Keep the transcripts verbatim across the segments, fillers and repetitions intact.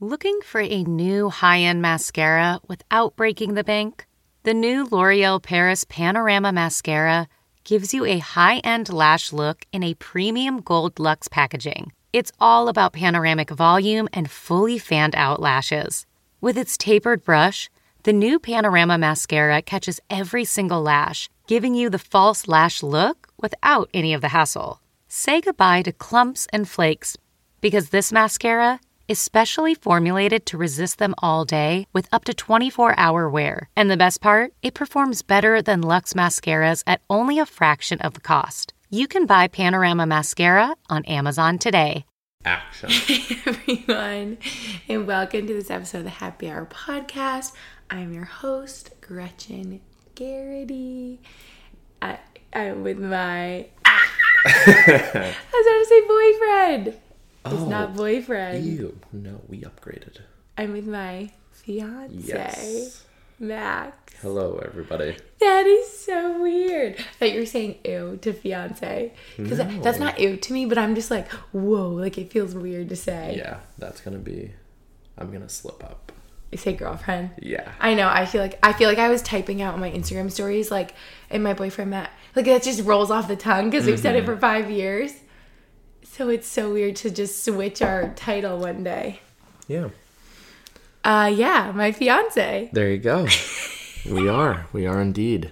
Looking for a new high-end mascara without breaking the bank? The new L'Oreal Paris Panorama Mascara gives you a high-end lash look in a premium gold luxe packaging. It's all about panoramic volume and fully fanned-out lashes. With its tapered brush, the new Panorama Mascara catches every single lash, giving you the false lash look without any of the hassle. Say goodbye to clumps and flakes, because this mascara is specially formulated to resist them all day with up to twenty-four hour wear. And the best part? It performs better than Luxe mascaras at only a fraction of the cost. You can buy Panorama Mascara on Amazon today. Action. Hey everyone, and welcome to this episode of the Happy Hour Podcast. I'm your host, Gretchen Garrity. I, I'm with my... I was about to say boyfriend. It's oh, not boyfriend. Ew. No, we upgraded. I'm with my fiance, yes. Max. Hello, everybody. That is so weird. I thought you were saying ew to fiance. Because no. that's not ew to me, but I'm just like, whoa, like it feels weird to say. Yeah, that's going to be, I'm going to slip up. You say girlfriend? Yeah. I know. I feel like I feel like I was typing out my Instagram stories, like, and my boyfriend Matt. Like, that just rolls off the tongue because we've mm-hmm. said it for five years. So it's so weird to just switch our title one day. Yeah. Uh, yeah, my fiance. There you go. We are. We are indeed.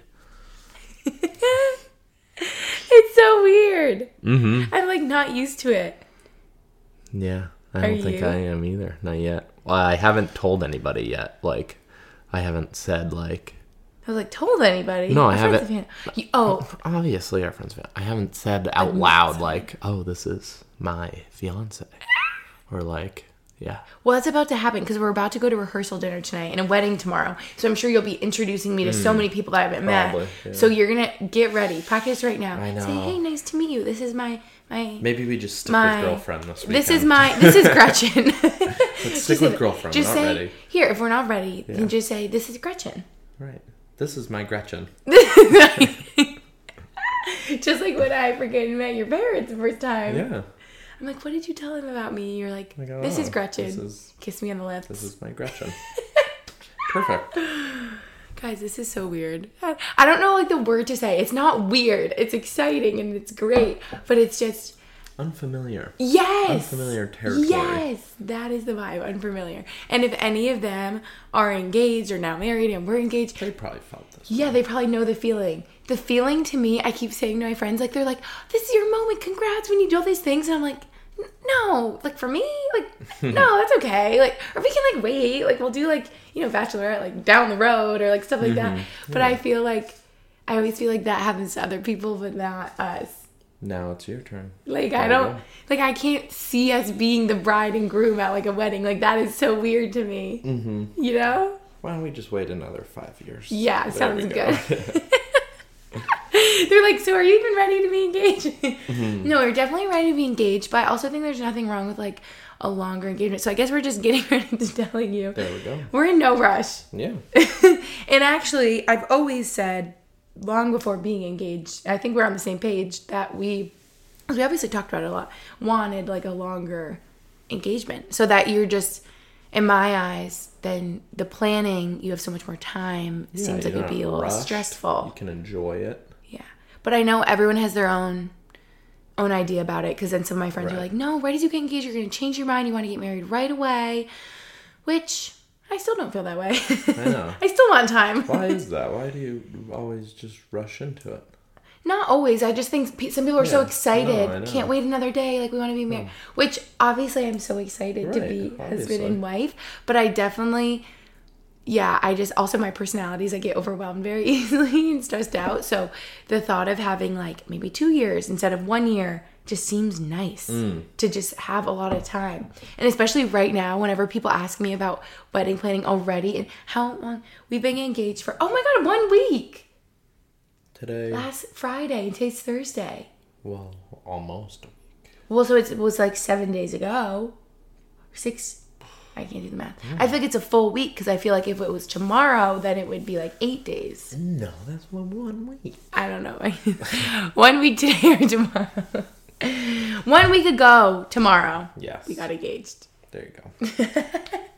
It's so weird. Mm-hmm. I'm like not used to it. Yeah, I are don't think you? I am either. Not yet. Well, I haven't told anybody yet. Like, I haven't said like. I was like, told anybody? No, our I haven't. You, oh. Obviously, our friends. I haven't said out loud, like, oh, this is my fiance. Or, like, yeah. Well, that's about to happen because we're about to go to rehearsal dinner tonight and a wedding tomorrow. So I'm sure you'll be introducing me to mm, so many people that I haven't probably, met. Yeah. So you're going to get ready. Practice right now. I know. Say, hey, nice to meet you. This is my. my Maybe we just stick my, with girlfriend this weekend. This is my. This is Gretchen. Let's stick with girlfriend. Just we're not say, ready. Here, if we're not ready, yeah. then just say, this is Gretchen. Right. This is my Gretchen. Just like when I freaking met your parents the first time. Yeah. I'm like, what did you tell them about me? You're like, like oh, this is Gretchen. This is, Kiss me on the lips. This is my Gretchen. Perfect. Guys, this is so weird. I don't know like the word to say. It's not weird. It's exciting and it's great. But it's just... Unfamiliar. Yes. Unfamiliar territory. Yes. That is the vibe. Unfamiliar. And if any of them are engaged or now married and we're engaged. They probably felt this. Yeah, way. they probably know the feeling. The feeling to me, I keep saying to my friends, like, they're like, this is your moment. Congrats when you do all these things. And I'm like, no. Like, for me? Like, no, that's okay. Like, or we can, like, wait. Like, we'll do, like, you know, Bachelorette, like, down the road or, like, stuff like mm-hmm. that. But yeah. I feel like, I always feel like that happens to other people, but not us. Now it's your turn. Like, there I don't, like, I can't see us being the bride and groom at, like, a wedding. Like, that is so weird to me. Mm-hmm. You know? Why don't we just wait another five years? Yeah, there sounds good. They're like, so are you even ready to be engaged? Mm-hmm. No, we're definitely ready to be engaged, but I also think there's nothing wrong with, like, a longer engagement. So I guess we're just getting ready to telling you. There we go. We're in no rush. Yeah. And actually, I've always said... long before being engaged, I think we're on the same page that we, we obviously talked about it a lot, wanted like a longer engagement so that you're just, in my eyes, then the planning, you have so much more time. It yeah, seems like it'd be a little rush. stressful. You can enjoy it. Yeah. But I know everyone has their own own idea about it because then some of my friends right. are like, no, right as you get engaged, you're going to change your mind. You want to get married right away, which... I still don't feel that way. I know. I still want time. Why is that? Why do you always just rush into it? Not always. I just think some people are yeah. so excited. No, can't wait another day. Like, we want to be married. Oh. Which, obviously, I'm so excited right, to be obviously. husband and wife. But I definitely, yeah, I just, also my personality is I get overwhelmed very easily and stressed out. So the thought of having, like, maybe two years instead of one year just seems nice mm. to just have a lot of time. And especially right now, whenever people ask me about wedding planning already and how long we've been engaged for, oh my God, one week. Today. Last Friday. Today's Thursday. Well, almost a week. Well, so it's, it was like seven days ago. Six. I can't do the math. Mm. I feel like it's a full week because I feel like if it was tomorrow, then it would be like eight days. No, that's one, one week. I don't know. One week today or tomorrow. One week ago tomorrow. Yes. We got engaged. There you go.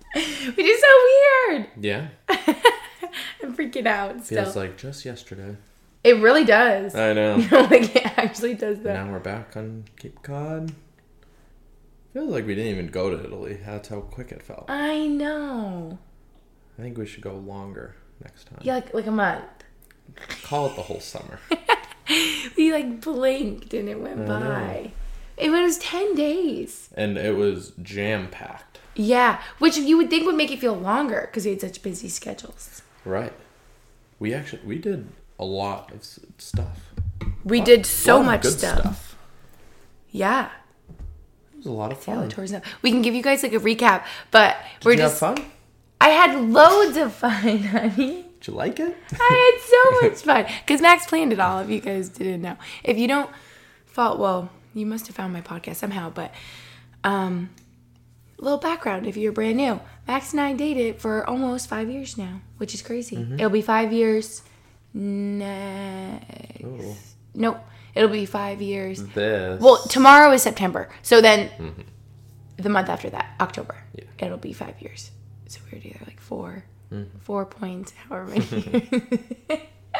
Yeah. I'm freaking out still. Feels like just yesterday. It really does. I know. You know, like it actually does that. Now we're back on Cape Cod. Feels like we didn't even go to Italy. That's how quick it felt. I know. I think we should go longer next time. Yeah, like, like a month. Call it the whole summer. We like blinked and it went I by. know. It was ten days. And it was jam-packed. Yeah, which you would think would make it feel longer because we had such busy schedules. Right. We actually, we did a lot of s- stuff. We Lot- did so lot of much good stuff. Yeah. It was a lot of Yeah, fun. tours now. We can give you guys like a recap, but Did we're you just. have fun? I had loads of fun, honey. Did you like it? I had so much fun because Max planned it all. If you guys didn't know, if you don't, fall well, you must have found my podcast somehow. But um, little background if you're brand new, Max and I dated for almost five years now, which is crazy. Mm-hmm. It'll be five years next. Ooh. Nope, it'll be five years. This. Well, tomorrow is September, so then Mm-hmm. the month after that, October, Yeah. it'll be five years. So we're together like four, Mm-hmm. four points, however many.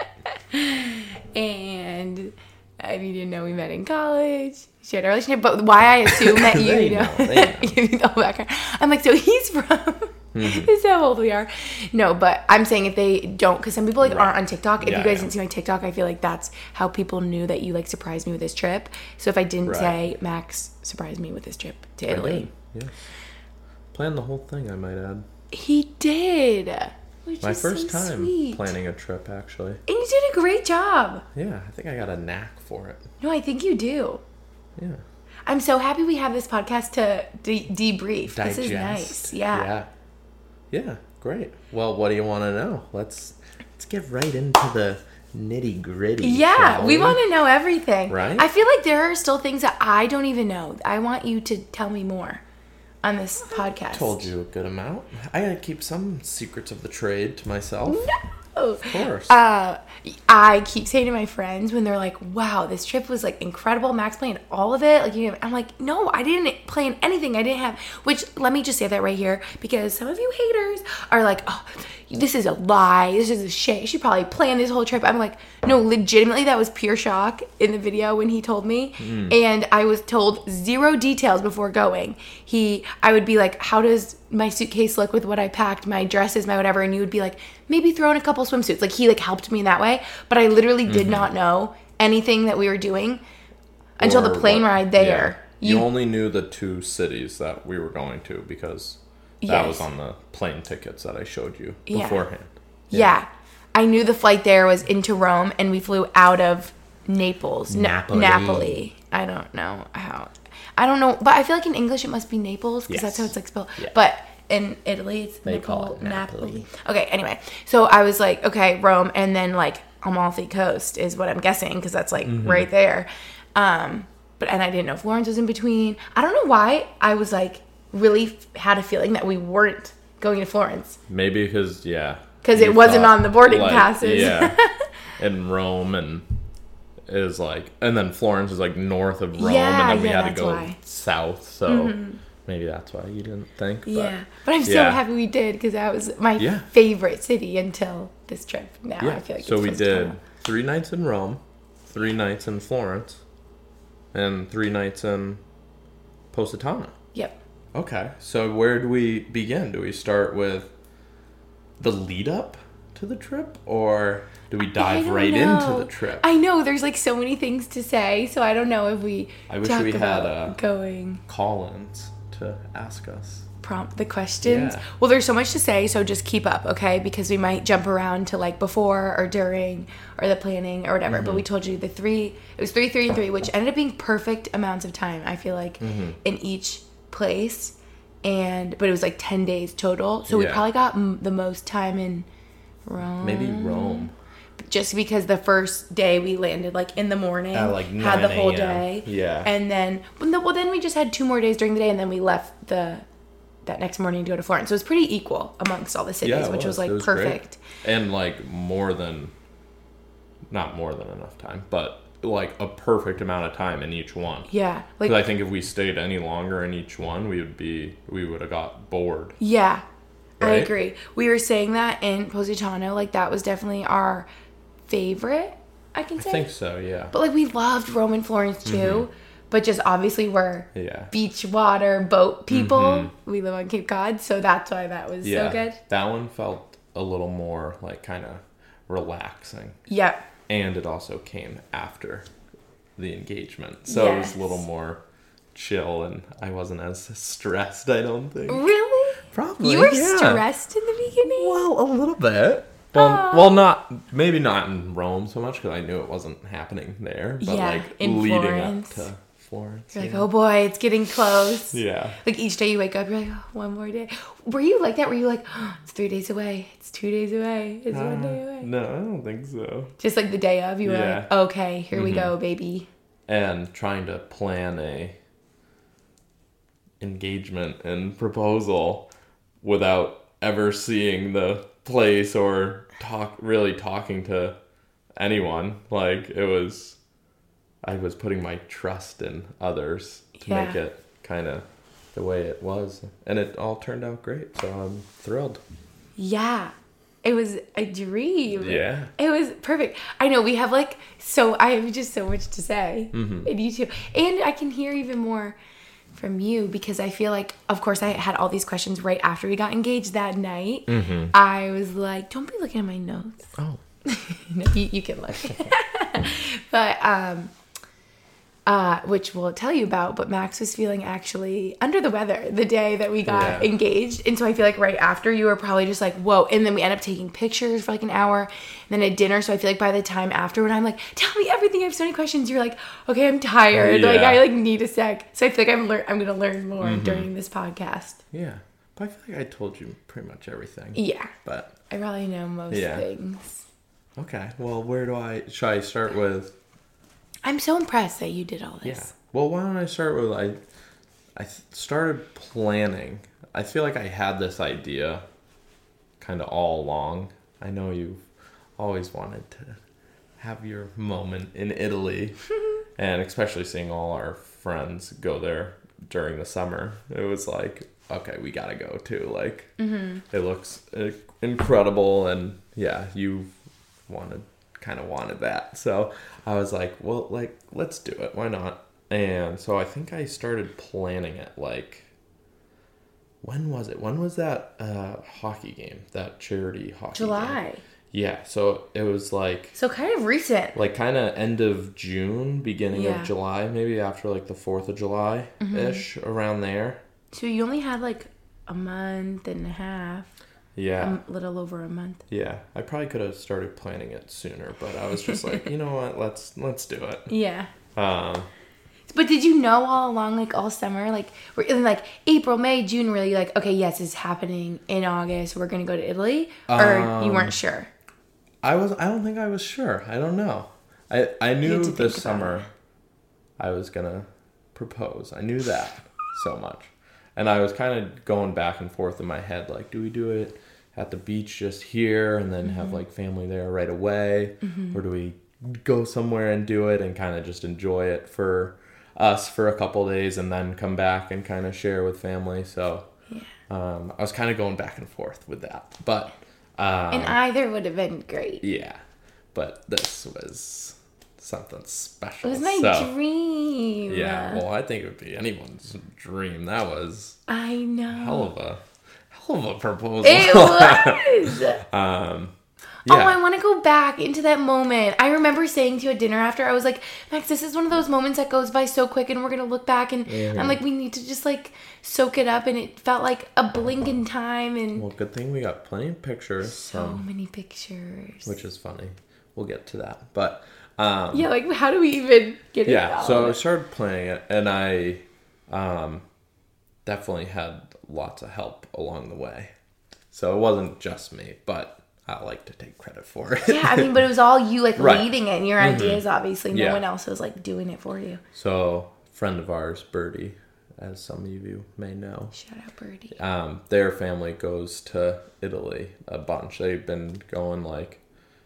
And I didn't know we met in college. She had a relationship, but why I assume that you, They you know, know, they know. give me the whole background. I'm like, so he's from. Mm-hmm. This is how old we are. No, but I'm saying if they don't, because some people like Right. aren't on TikTok. If Yeah, you guys yeah. didn't see my TikTok, I feel like that's how people knew that you like surprised me with this trip. So if I didn't Right. say Max surprised me with this trip to I Italy, did, yes. Planned the whole thing, I might add. he did. Which My is first so time sweet. planning a trip, actually. And you did a great job. Yeah, I think I got a knack for it. No, I think you do. Yeah. I'm so happy we have this podcast to de- debrief. Digest. This is nice. Yeah. Yeah. Yeah, great. Well, what do you want to know? Let's let's get right into the nitty gritty. Yeah, we want to know everything. Right? I feel like there are still things that I don't even know. I want you to tell me more on this podcast. Told you a good amount. I gotta keep some secrets of the trade to myself. No. Of course. Uh, I keep saying to my friends when they're like, "Wow, this trip was like incredible." Max planned all of it. Like, you know, I'm like, "No, I didn't plan anything. I didn't have." Which, let me just say that right here, because some of you haters are like, "Oh, this is a lie. This is a shame. She probably planned this whole trip." I'm like, "No, legitimately, that was pure shock in the video when he told me." Mm. And I was told zero details before going. He, I would be like, "How does my suitcase look with what I packed, my dresses, my whatever?" And you would be like, "Maybe throw in a couple swimsuits." Like, he like helped me in that way, but I literally did Mm-hmm. not know anything that we were doing until the Or plane what- ride there. yeah. You, You, only knew the two cities that we were going to because that Yes. was on the plane tickets that I showed you Yeah. beforehand. yeah. I knew the flight there was into Rome, and we flew out of Naples, Na- Napoli. Napoli. I don't know how. I don't know, but I feel like in English it must be Naples because that's how Yes. it's like spelled. Yeah. But in Italy, it's They Napoli, call it Napoli. Okay, anyway, so I was like, okay, Rome, and then like Amalfi Coast is what I'm guessing because that's like Mm-hmm. right there. Um, but and I didn't know Florence was in between. I don't know why I was like really f- had a feeling that we weren't going to Florence. Maybe because, yeah. 'Cause you it wasn't thought, on the boarding passes. Yeah. And Rome and is like, and then Florence is like north of Rome, Yeah, and then we yeah, had to that's go why. Mm-hmm. south. So maybe that's why you didn't think. But Yeah, but I'm so yeah. happy we did because that was my Yeah. favorite city until this trip. Now Yeah. I feel like so it's we Positano. did three nights in Rome, three nights in Florence, and three nights in Positano. Yep. Okay, so where do we begin? Do we start with the lead up to the trip, or do we I dive don't right know. into the trip? I know there's like so many things to say, so I don't know if we. I wish talk we had, about uh, going Call-ins to ask us. prompt the questions. Yeah. Well, there's so much to say, so just keep up, okay? Because we might jump around to like before or during or the planning or whatever. But we Mm-hmm. told you the three. It was three, three, and three, which ended up being perfect amounts of time. I feel like Mm-hmm. in each place, and but it was like ten days total. So we Yeah. probably got m- the most time in Rome. Maybe Rome. Just because the first day we landed like in the morning, At, like, had the nine whole a.m.. day, Yeah. and then well, no, well then we just had two more days during the day, and then we left the that next morning to go to Florence. So it was pretty equal amongst all the cities, Yeah, it which was, was. like It was great. perfect. And like more than, not more than enough time, but like a perfect amount of time in each one. Yeah, like Because I think if we stayed any longer in each one, we would be we would have got bored. yeah, I right? agree. We were saying that in Positano, like that was definitely our favorite, I can I say. think so, yeah. But like we loved Rome and Florence too. Mm-hmm. But just obviously we're Yeah. beach, water, boat people. We live on Cape Cod, so that's why that was Yeah. so good. That one felt a little more like kind of relaxing. Yeah. And it also came after the engagement. So it was Yes. a little more chill and I wasn't as stressed, I don't think. Really? Probably. You were yeah. stressed in the beginning? Well, a little bit. Well, well, not maybe not in Rome so much because I knew it wasn't happening there. But Yeah, like in leading Florence. up to Florence. You're like, yeah. oh boy, it's getting close. Yeah. Like each day you wake up, you're like, oh, one more day. Were you like that? Were you like, oh, it's three days away. It's two days away. It's one day away. No, I don't think so. Just like the day of, you were Yeah. like, okay, here we go, baby. And trying to plan a engagement and proposal without ever seeing the place or talk really talking to anyone. Like it was I was putting my trust in others to Yeah. make it kind of the way it was, and it all turned out great, so I'm thrilled. Yeah. It was a dream. Yeah. It was perfect. I know we have like, so I have just so much to say. Mm-hmm. And you too. And I can hear even more from you because I feel like, of course, I had all these questions right after we got engaged that night. Mm-hmm. I was like, don't be looking at my notes. Oh. No, you, you can look. But, um, uh, which we'll tell you about, but Max was feeling actually under the weather the day that we got Yeah. engaged. And so I feel like right after you were probably just like, whoa. And then we end up taking pictures for like an hour and then at dinner. So I feel like by the time after when I'm like, tell me everything, I have so many questions. You're like, okay, I'm tired. Like Yeah. I like need a sec. So I feel like I'm, lear- I'm going to learn more Mm-hmm. during this podcast. Yeah. But I feel like I told you pretty much everything. Yeah. But I probably know most Yeah. things. okay. Well, where do I should I start with? I'm so impressed that you did all this. Yeah. Well, why don't I start with I I th- started planning. I feel like I had this idea kind of all along. I know you've always wanted to have your moment in Italy and especially seeing all our friends go there during the summer. It was like, okay, we got to go too. Like Mm-hmm. it looks uh, incredible and yeah, you wanted kind of wanted that. So I was like, well, like, let's do it. Why not? And so I think I started planning it like, when was it? When was that uh, hockey game? That charity hockey game? July. Yeah. So it was like, So kind of recent. like kind of end of June, beginning Yeah. of July, maybe after like the fourth of July-ish, around there. So you only had like a month and a half, Yeah. a little over a month. Yeah. I probably could have started planning it sooner, but I was just like, you know what? Let's, let's do it. Yeah. Um, But did you know all along, like all summer, like we're in like April, May, June, were you like, okay, yes, it's happening in August. We're gonna go to Italy, or you Um, weren't sure? I was. I don't think I was sure. I don't know. I I knew to think this about summer I was gonna propose. I knew that so much, and I was kind of going back and forth in my head, like, do we do it at the beach just here and then have like family there right away, or do we go somewhere and do it and kind of just enjoy it for us for a couple days and then come back and kind of share with family? So Yeah. um, I was kind of going back and forth with that, but. Um, And either would have been great. Yeah, but this was something special. It was my so, dream. Yeah, well, I think it would be anyone's dream. That was I know. hell of a hell of a proposal. It was. um, Oh, yeah, I want to go back into that moment. I remember saying to you at dinner after, I was like, Max, this is one of those moments that goes by so quick and we're going to look back and I'm like, we need to just like soak it up. And it felt like a blink in time and well, good thing we got plenty of pictures, so um, many pictures. which is funny. We'll get to that, but um, Yeah, like how do we even get into yeah. all So I of it? started playing it, and I um, definitely had lots of help along the way. So it wasn't just me, but I like to take credit for it. Yeah, I mean, but it was all you like Right. leading it and your ideas, obviously. No Yeah. one else was like doing it for you. So, friend of ours, Birdie, as some of you may know, Shout out, Birdie. um, their family goes to Italy a bunch. They've been going like,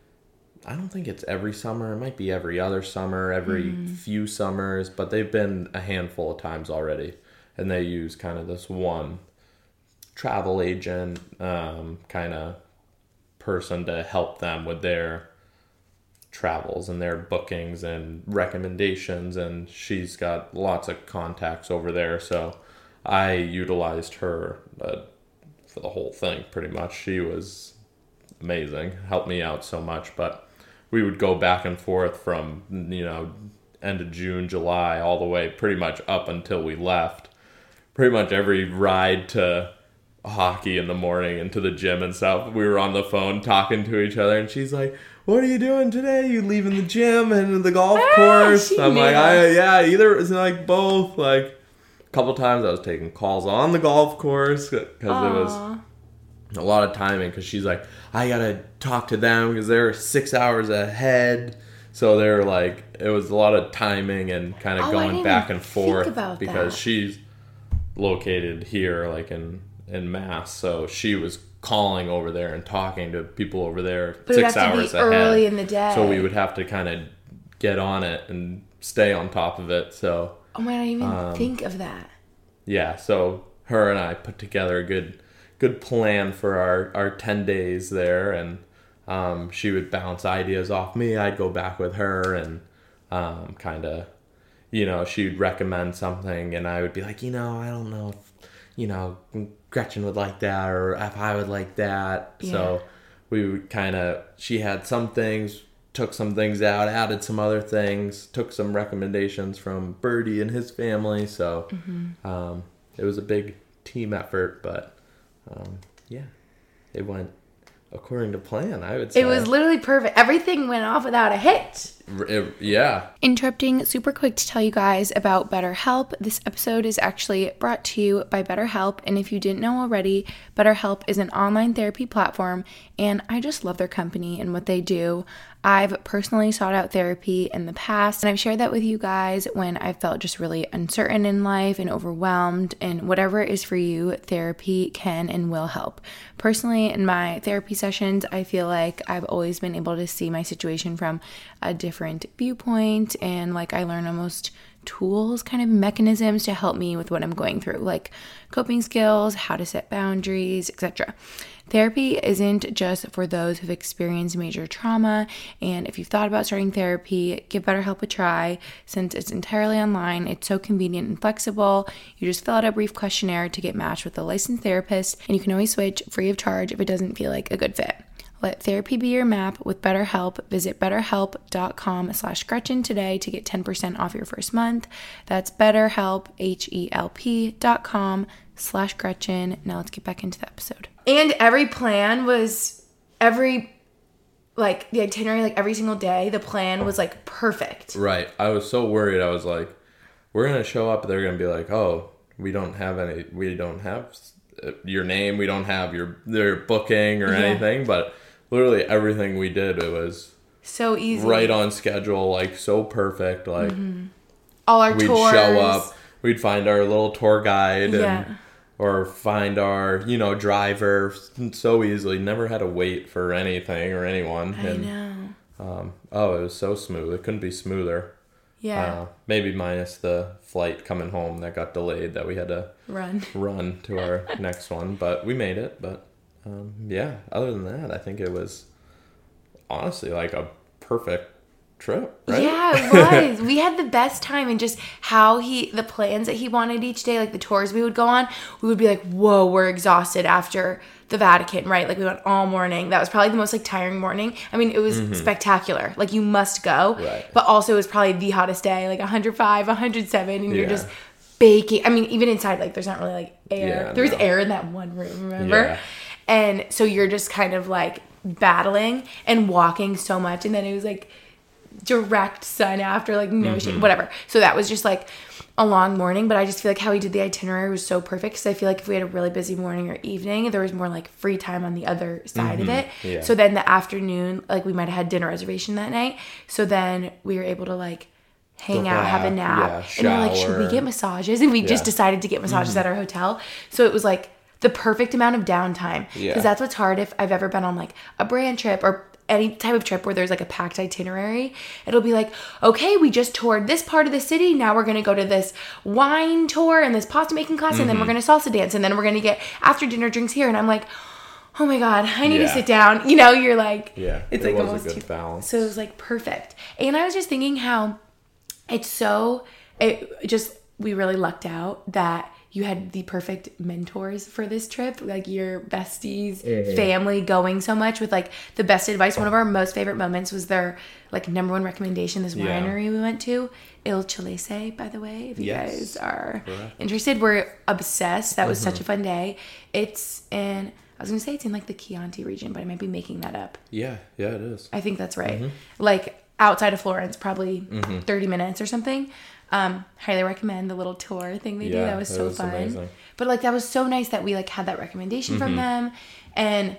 I don't think it's every summer. It might be every other summer, every few summers, but they've been a handful of times already. And they use kind of this one travel agent um, kind of person to help them with their travels and their bookings and recommendations, and she's got lots of contacts over there, so I utilized her uh, for the whole thing pretty much. She was amazing, helped me out so much. But we would go back and forth from, you know, end of June, July, all the way pretty much up until we left. Pretty much every ride to hockey in the morning and to the gym and stuff, we were on the phone talking to each other, and she's like, what are you doing today? You leaving the gym and the golf ah, course? I'm knew. like, I, yeah, either. It's like both. Like a couple times I was taking calls on the golf course because it was a lot of timing, because she's like, I gotta talk to them because they're six hours ahead. So they're like, it was a lot of timing and kind of oh, going back and forth about because that. she's located here, like in, in Mass. So she was calling over there and talking to people over there but six it hours to be ahead. Early in the day. So we would have to kind of get on it and stay on top of it. So oh my, I didn't even um, think of that. Yeah, so her and I put together a good good plan for our, our ten days there, and um, she would bounce ideas off me. I'd go back with her and um, kind of, you know, she would recommend something, and I would be like, you know, I don't know if, you know, Gretchen would like that, or if I would like that. Yeah. So we would kind of, she had some things, took some things out, added some other things, took some recommendations from Birdie and his family. So mm-hmm. um, it was a big team effort, but um, yeah, it went according to plan, I would say. It was literally perfect. Everything went off without a hitch. It, yeah. Interrupting super quick to tell you guys about BetterHelp. This episode is actually brought to you by BetterHelp. And if you didn't know already, BetterHelp is an online therapy platform, and I just love their company and what they do. I've personally sought out therapy in the past, and I've shared that with you guys when I felt just really uncertain in life and overwhelmed, and whatever it is for you, therapy can and will help. Personally, in my therapy sessions, I feel like I've always been able to see my situation from a different viewpoint, and like I learn almost tools, kind of mechanisms to help me with what I'm going through, like coping skills, how to set boundaries, et cetera. Therapy isn't just for those who've experienced major trauma, and if you've thought about starting therapy, give BetterHelp a try. Since it's entirely online, it's so convenient and flexible. You just fill out a brief questionnaire to get matched with a licensed therapist, and you can always switch free of charge if it doesn't feel like a good fit. Let therapy be your map with BetterHelp. Visit betterhelp.com slash Gretchen today to get ten percent off your first month. That's BetterHelp, H-E-L-P dot com slash Gretchen. Now let's get back into the episode. And every plan was, every, like, the itinerary, like, every single day, the plan was, like, perfect. Right. I was so worried. I was like, we're going to show up, they're going to be like, oh, we don't have any, we don't have your name, we don't have your, their booking or yeah. anything, but literally everything we did, it was so easy, right on schedule, like so perfect. Like mm-hmm. all our we'd tours, show up, we'd find our little tour guide, yeah. and or find our, you know, driver so easily. Never had to wait for anything or anyone. I and, know. Um, oh, it was so smooth. It couldn't be smoother. Yeah. Uh, maybe minus the flight coming home that got delayed, that we had to run run to our next one, but we made it. But um, yeah, other than that, I think it was honestly like a perfect trip, right? Yeah, it was. We had the best time, and just how he, the plans that he wanted each day, like the tours we would go on, we would be like, whoa, we're exhausted after the Vatican, right? Like we went all morning. That was probably the most like tiring morning. I mean, it was mm-hmm. spectacular. Like you must go, right. But also it was probably the hottest day, like one hundred five, one hundred seven, and yeah. you're just baking. I mean, even inside, like there's not really like air. Yeah, there was no. air in that one room, remember? Yeah. And so you're just kind of like battling and walking so much, and then it was like direct sun after, like no mm-hmm. shade, whatever. So that was just like a long morning, but I just feel like how he did the itinerary was so perfect, because I feel like if we had a really busy morning or evening, there was more like free time on the other side mm-hmm. of it. Yeah. So then the afternoon, like we might have had dinner reservation that night, so then we were able to like hang Go out, back, have a nap, yeah, and we're like, should we get massages? And we yeah. just decided to get massages mm-hmm. at our hotel. So it was like the perfect amount of downtime, because yeah. that's what's hard if I've ever been on like a brand trip or any type of trip where there's like a packed itinerary, it'll be like, okay, we just toured this part of the city. Now we're going to go to this wine tour and this pasta making class. Mm-hmm. And then we're going to salsa dance. And then we're going to get after dinner drinks here. And I'm like, oh my God, I need yeah. to sit down. You know, you're like, yeah, it's it like was almost a good too, balance. so it was like perfect. And I was just thinking how it's so, it just, we really lucked out that you had the perfect mentors for this trip, like your besties, mm-hmm. family going so much with like the best advice. One of our most favorite moments was their like number one recommendation, this yeah. winery we went to, Il Chalese, by the way, if you yes. guys are Correct. interested. We're obsessed. That was mm-hmm. such a fun day. It's in, I was going to say it's in like the Chianti region, but I might be making that up. Yeah, yeah, it is. I think that's right. Mm-hmm. Like outside of Florence, probably mm-hmm. thirty minutes or something. Um, highly recommend the little tour thing they yeah, do. That was so was fun. Amazing. But like that was so nice that we like had that recommendation mm-hmm. from them. And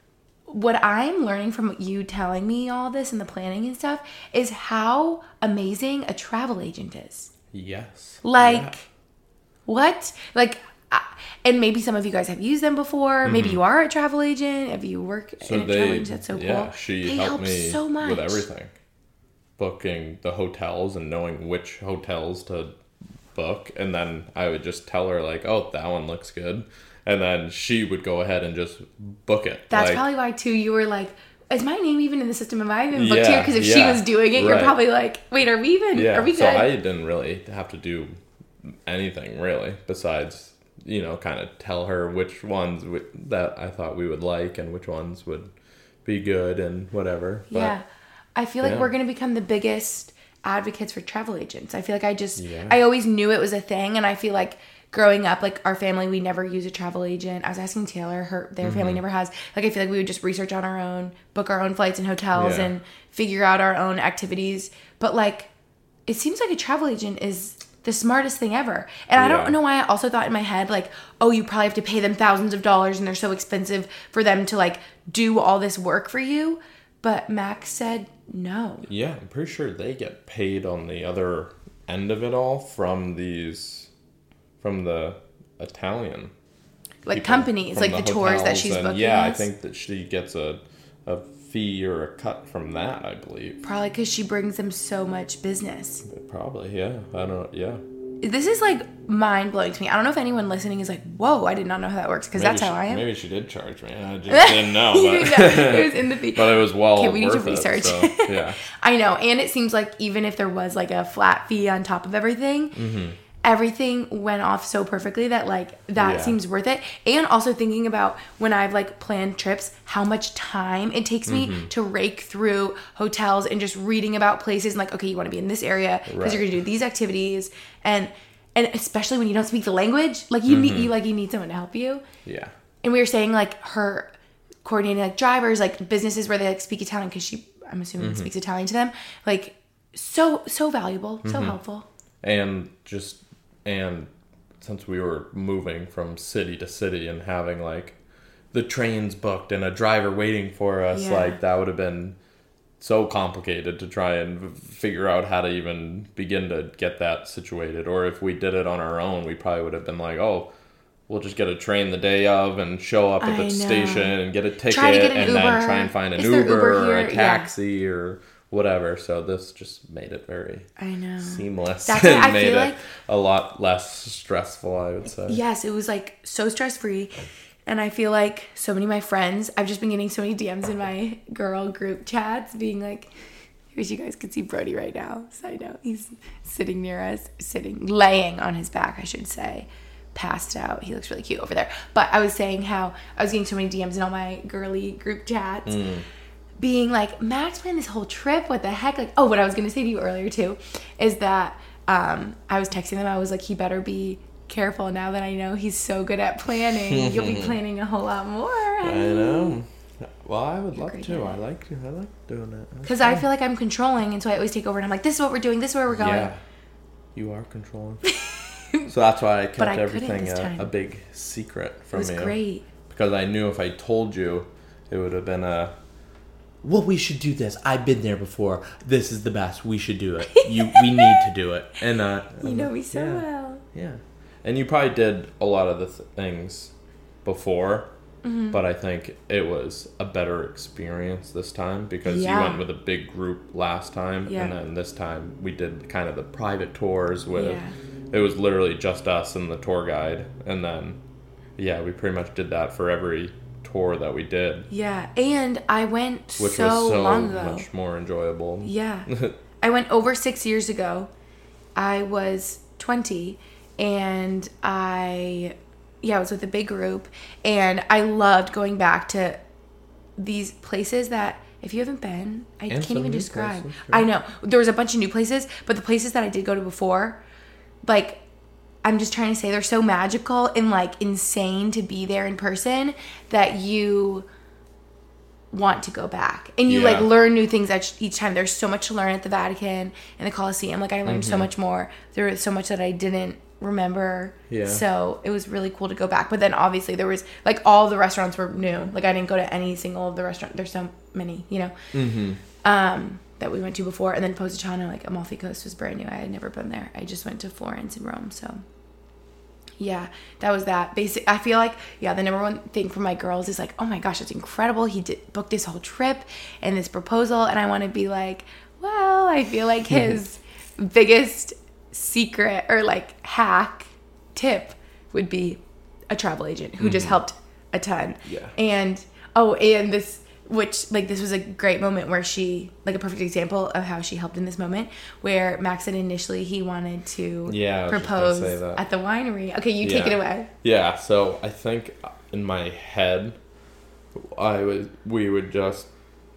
what I'm learning from you telling me all this and the planning and stuff is how amazing a travel agent is. Yes. Like yeah. what? Like uh, and maybe some of you guys have used them before. Mm-hmm. Maybe you are a travel agent. If you work so in a they, travel agent, that's so yeah, cool. She they helped help me so much. with everything. Booking the hotels and knowing which hotels to book, and then I would just tell her like, oh, that one looks good, and then she would go ahead and just book it. That's like, probably why too you were like, is my name even in the system? Have I even booked yeah, here? Because if yeah, she was doing it, right. you're probably like, wait, are we even yeah, are we good? So I didn't really have to do anything really besides, you know, kind of tell her which ones w- that I thought we would like and which ones would be good and whatever. But, yeah. I feel like yeah. we're going to become the biggest advocates for travel agents. I feel like I just, yeah. I always knew it was a thing. And I feel like growing up, like our family, we never use a travel agent. I was asking Taylor, her, their mm-hmm. family never has. Like, I feel like we would just research on our own, book our own flights and hotels yeah. and figure out our own activities. But like, it seems like a travel agent is the smartest thing ever. And I yeah. don't know why I also thought in my head, like, oh, you probably have to pay them thousands of dollars and they're so expensive for them to like do all this work for you. But Max said no. Yeah, I'm pretty sure they get paid on the other end of it all from these, from the Italian. Like people, companies, like the, the tours that she's and booking. Yeah, us. I think that she gets a, a fee or a cut from that, I believe. Probably because she brings them so much business. Probably, yeah. I don't, yeah. This is like mind blowing to me. I don't know if anyone listening is like, whoa, I did not know how that works because that's she, how I am. Maybe she did charge me. I just didn't know. But it was in the fee. But it was well okay, we need worth to research. It, so, yeah. I know. And it seems like even if there was like a flat fee on top of everything, mm-hmm. everything went off so perfectly that like that yeah. seems worth it. And also thinking about when I've like planned trips, how much time it takes me mm-hmm. to rake through hotels and just reading about places and like, okay, you want to be in this area because right. you're going to do these activities. And and especially when you don't speak the language, like you mm-hmm. need you like you need someone to help you. Yeah. And we were saying like her coordinating like drivers, like businesses where they like speak Italian because she, I'm assuming, mm-hmm. speaks Italian to them. Like so so valuable, mm-hmm. so helpful. And just and since we were moving from city to city and having like the trains booked and a driver waiting for us, yeah. like that would have been so complicated to try and figure out how to even begin to get that situated. Or if we did it on our own, we probably would have been like, oh, we'll just get a train the day of and show up at the station and get a ticket get an and Uber. then try and find an Uber, Uber or here? a taxi yeah. or whatever. So this just made it very I know. seamless. That's and I made feel it like, a lot less stressful, I would say. Yes, it was like so stress-free. And I feel like so many of my friends, I've just been getting so many D Ms in my girl group chats being like, I wish you guys could see Brody right now. Side note, he's sitting near us, sitting, laying on his back, I should say, passed out. He looks really cute over there. But I was saying how I was getting so many D Ms in all my girly group chats mm. being like, Max planned this whole trip. What the heck? Like, oh, what I was going to say to you earlier too is that um, I was texting them. I was like, he better be careful now that I know he's so good at planning. You'll be planning a whole lot more. I know. Well, I would love to. I like I like doing that. Because I feel like I'm controlling, and so I always take over, and I'm like, this is what we're doing, this is where we're going. Yeah, you are controlling. So that's why I kept I everything a, a big secret from you. It was you. Great. Because I knew if I told you, it would have been a, well, we should do this. I've been there before. This is the best. We should do it. You, we need to do it. And uh, you know me so yeah, well. Yeah. And you probably did a lot of the th- things before, Mm-hmm. but I think it was a better experience this time because Yeah. you went with a big group last time, Yeah. and then this time we did kind of the private tours with. Yeah. It was literally just us and the tour guide, and then yeah, we pretty much did that for every tour that we did, Yeah, and I went which so, was so long ago. much more enjoyable. Yeah. I went over six years ago. I was twenty, and I, yeah, I was with a big group, and I loved going back to these places that, if you haven't been, I And can't some even new describe. places, I sure. know. There was a bunch of new places, but the places that I did go to before, like, I'm just trying to say they're so magical and, like, insane to be there in person that you want to go back. And you, Yeah. like, learn new things each, each time. There's so much to learn at the Vatican and the Colosseum. Like, I learned so much more. There was so much that I didn't remember. Yeah. So it was really cool to go back. But then, obviously, there was, like, all the restaurants were new. Like, I didn't go to any single of the restaurants. There's so many, you know, Mm-hmm. um, that we went to before. And then Positano, like, Amalfi Coast was brand new. I had never been there. I just went to Florence and Rome, so... Yeah, that was that. Basic. I feel like, yeah, the number one thing for my girls is like, oh my gosh, it's incredible. He did book this whole trip and this proposal, and I want to be like, well, I feel like his biggest secret or like hack tip would be a travel agent who just helped a ton. Yeah. And oh, and this, which like this was a great moment where she, like a perfect example of how she helped in this moment, where Max said initially he wanted to Yeah, I was just gonna propose say that. at the winery. Okay, you take it Yeah. away. Yeah, so I think in my head, I was we would just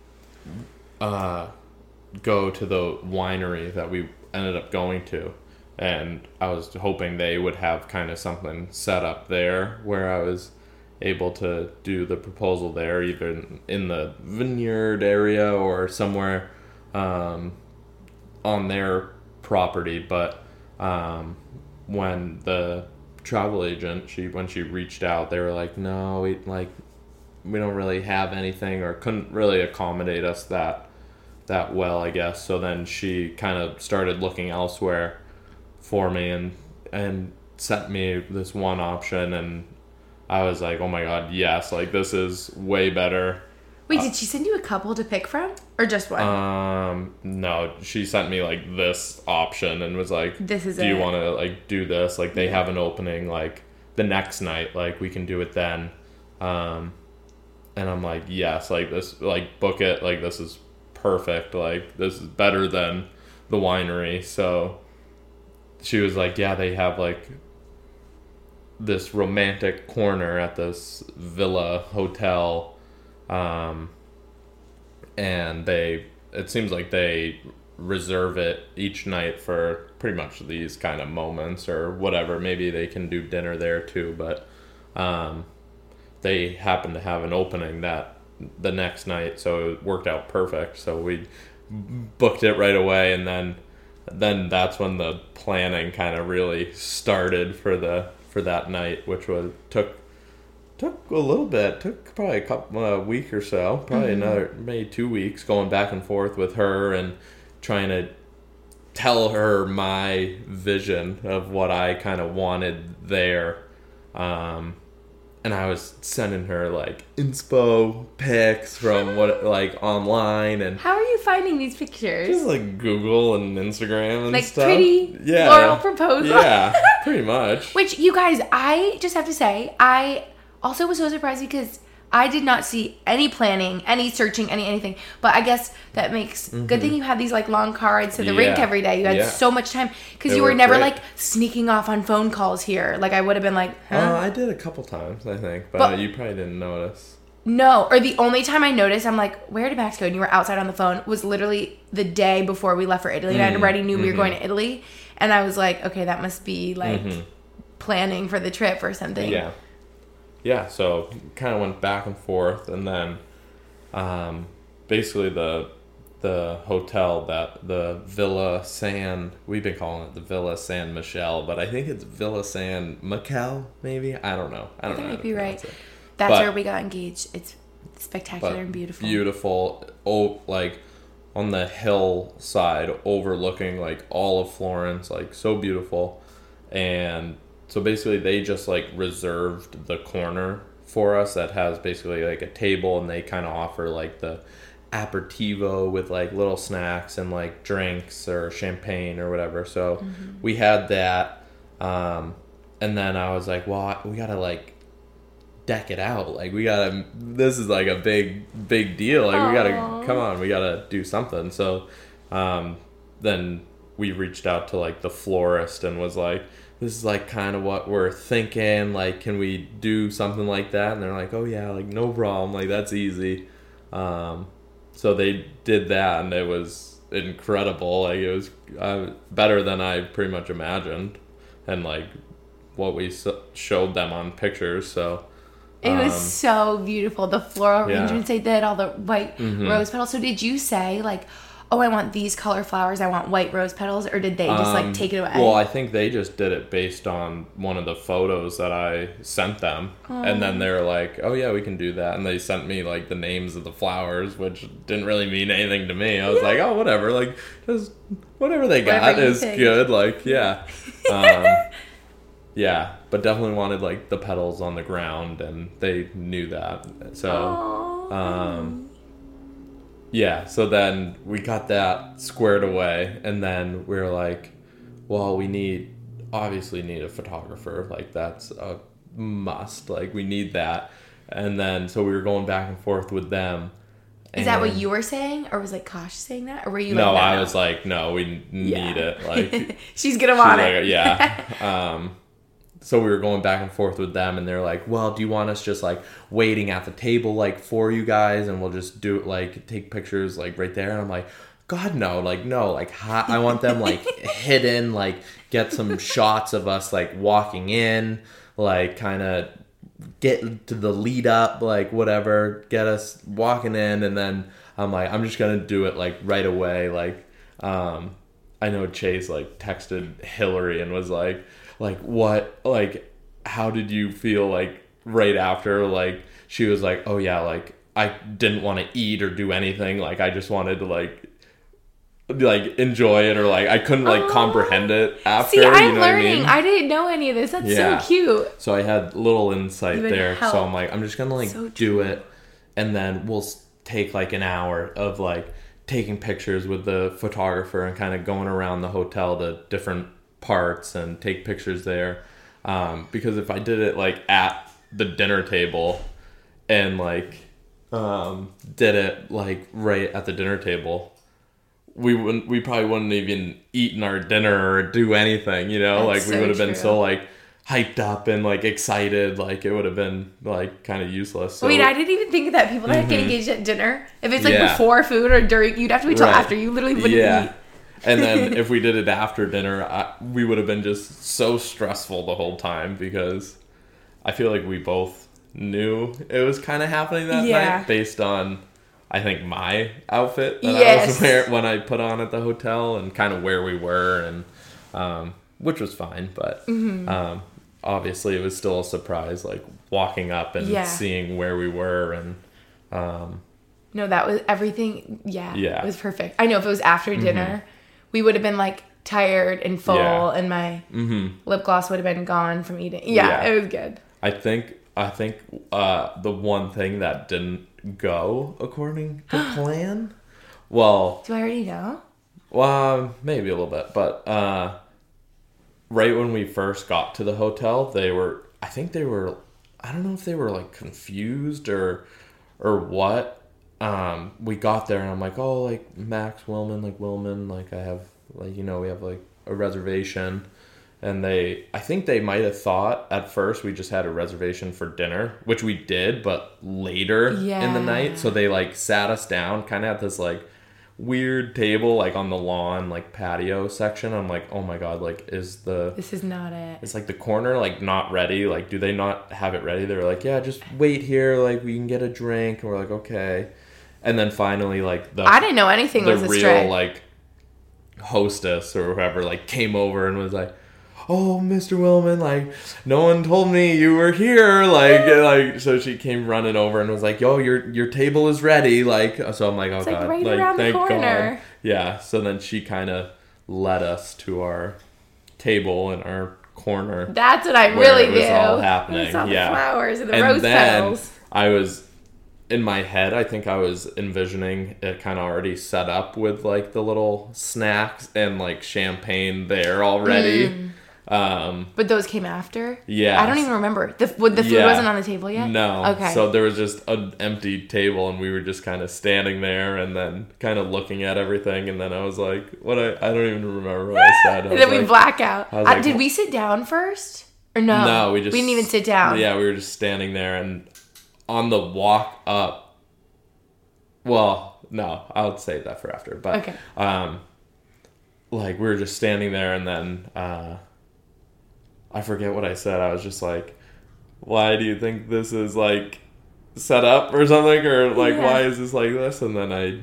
uh, go to the winery that we ended up going to, and I was hoping they would have kind of something set up there where I was able to do the proposal there, either in the vineyard area or somewhere um, on their property. But um, when the travel agent, she when she reached out, they were like, no, we like we don't really have anything, or couldn't really accommodate us that that well, I guess. So then she kind of started looking elsewhere for me, and and sent me this one option, and I was like, oh my god, yes, like this is way better. Wait, did she send you a couple to pick from, or just one? Um, no, she sent me like this option and was like, This is do you it. want to like do this? Like they have an opening like the next night, like we can do it then. Um, and I'm like, yes, like this, like book it. Like this is perfect. Like this is better than the winery. So she was like, yeah, they have like this romantic corner at this villa hotel, um, and they it seems like they reserve it each night for pretty much these kind of moments or whatever. Maybe they can do dinner there too, but um, they happen to have an opening that the next night, so it worked out perfect. So we booked it right away, and then then that's when the planning kind of really started for the for that night, which was took took a little bit, took probably a couple a week or so, probably Mm-hmm. another maybe two weeks going back and forth with her and trying to tell her my vision of what I kind of wanted there. Um, and I was sending her like inspo pics from what like online and How are you finding these pictures? just like Google and Instagram and Like stuff. pretty yeah. floral proposal. Yeah, pretty much. Which, you guys, I just have to say, I also was so surprised because I did not see any planning, any searching, any anything. But I guess that makes good thing you had these like long car rides to the rink Yeah. every day. You had Yeah. so much time because They you were were never great. like sneaking off on phone calls here. Like I would have been like, huh? Uh, I did a couple times, I think, but, But- you probably didn't notice. No, or the only time I noticed, I'm like, where did Max go? And you were outside on the phone, was literally the day before we left for Italy. And I already knew we were going to Italy. And I was like, okay, that must be like planning for the trip or something. Yeah. Yeah, so kind of went back and forth, and then um, basically the the hotel that the Villa San, we've been calling it the Villa San Michele, but I think it's Villa San Michele, maybe? I don't know. I don't That know. how might to be right. pronounce it. That's But- where we got engaged. It's spectacular But and beautiful. Beautiful. Oh, like on the hillside overlooking like all of Florence, like so beautiful. And so basically they just like reserved the corner for us that has basically like a table, and they kind of offer like the aperitivo with like little snacks and like drinks or champagne or whatever. So mm-hmm. we had that, um, and then I was like, well, we gotta like deck it out. Like we gotta. This is like a big big deal. Like Aww. we gotta come on. We gotta do something. So um, then we reached out to like the florist and was like, this is like kind of what we're thinking. Like, can we do something like that? And they're like, oh yeah, like no problem. Like that's easy. Um, so they did that, and it was incredible. Like it was uh, better than I pretty much imagined, and like what we so- showed them on pictures. So it was um, so beautiful. The floral yeah. arrangements they did, all the white mm-hmm. rose petals. So did you say like, oh, I want these color flowers, I want white rose petals, or did they just like um, take it away? Well, I think they just did it based on one of the photos that I sent them. Oh. And then they were like, oh yeah, we can do that. And they sent me like the names of the flowers, which didn't really mean anything to me. I was yeah. like, oh, whatever, like just whatever they got whatever is think. good. Like, yeah. Um, yeah, but definitely wanted like the petals on the ground, and they knew that. So, Aww. um... yeah, so then we got that squared away, and then we were like, well, we need, obviously need a photographer. Like, that's a must. Like, we need that. And then, so we were going back and forth with them. Is that what you were saying? Or was, like, Kosh saying that? Or were you no, like, no, I no? was like, no, we need yeah. it. Like, she's gonna want like, it. Yeah. Um, so we were going back and forth with them, and they're like, well, do you want us just like waiting at the table like for you guys, and we'll just do it, like take pictures like right there? And I'm like, God, no, like no, like ha- I want them like hidden, like get some shots of us like walking in, like kind of get to the lead up, like whatever, get us walking in. And then I'm like, I'm just gonna do it like right away. Like um I know Chase like texted Hillary and was like like what like how did you feel like right after? Like she was like, oh yeah, like I didn't want to eat or do anything, like I just wanted to like like enjoy it, or like I couldn't like oh. comprehend it after. See, I'm you know learning. what I mean? I didn't know any of this. That's yeah. so cute. So I had little insight there. Help. So I'm like, I'm just gonna like so do it, and then we'll take like an hour of like taking pictures with the photographer and kind of going around the hotel to different parts and take pictures there. Um, because if I did it like at the dinner table and like um, did it like right at the dinner table, we wouldn't we probably wouldn't even eaten our dinner or do anything, you know. That's like we so would have been so like hyped up and like excited, like it would have been like kind of useless. So, wait, I didn't even think that people that mm-hmm. get engaged at dinner, if it's like yeah. before food or during, you'd have to wait till right. after. You literally wouldn't yeah. eat. And then if we did it after dinner, I, we would have been just so stressful the whole time, because I feel like we both knew it was kind of happening that yeah. night based on, I think, my outfit that yes. I was wearing when I put on at the hotel, and kind of where we were, and um, which was fine. But mm-hmm. um, obviously it was still a surprise, like walking up and yeah. seeing where we were. And um, no, that was everything. Yeah, yeah, it was perfect. I know if it was after dinner, mm-hmm. we would have been like tired and full, yeah. and my mm-hmm. lip gloss would have been gone from eating. Yeah, yeah. it was good. I think I think uh, the one thing that didn't go according to plan. Well, do I already know? Well, maybe a little bit, but uh, right when we first got to the hotel, they were. I think they were. I don't know if they were like confused or or what. Um, we got there and I'm like, oh, like Max Willman, like Willman, like I have, like, you know, we have like a reservation. And they, I think they might have thought at first we just had a reservation for dinner, which we did, but later yeah. in the night. So they like sat us down kind of at this like weird table, like on the lawn, like patio section. I'm like, oh my God, like is the... This is not it. It's like the corner, like not ready. Like, do they not have it ready? They're like, yeah, just wait here. Like we can get a drink. And we're like, okay. And then finally, like the I didn't know anything the was real astray. like hostess or whoever like came over and was like, "Oh, Mister Willman, like no one told me you were here." Like, like so she came running over and was like, "Yo, your your table is ready." Like, so I'm like, "Oh it's God!" Like right like, around thank the corner. God. Yeah. So then she kind of led us to our table in our corner. That's what I where really it was knew. all happening. I saw the yeah. flowers and the and rose then petals. I was in my head, I think I was envisioning it kind of already set up with like the little snacks and like champagne there already. Mm. Um, But those came after? Yeah. I don't even remember. The, the food Yeah. wasn't on the table yet? No. Okay. So there was just an empty table and we were just kind of standing there and then kind of looking at everything. And then I was like, what I, I don't even remember what I said. I and then was we like, black out. I was Uh, like, did we sit down first? Or no? No, we just... We didn't even sit down. Yeah, we were just standing there and on the walk up... Well, no, I'll save that for after. But, Okay. um, like, we were just standing there and then... Uh, I forget what I said. I was just like, why do you think this is, like, set up or something? Or, like, Yeah. why is this like this? And then I...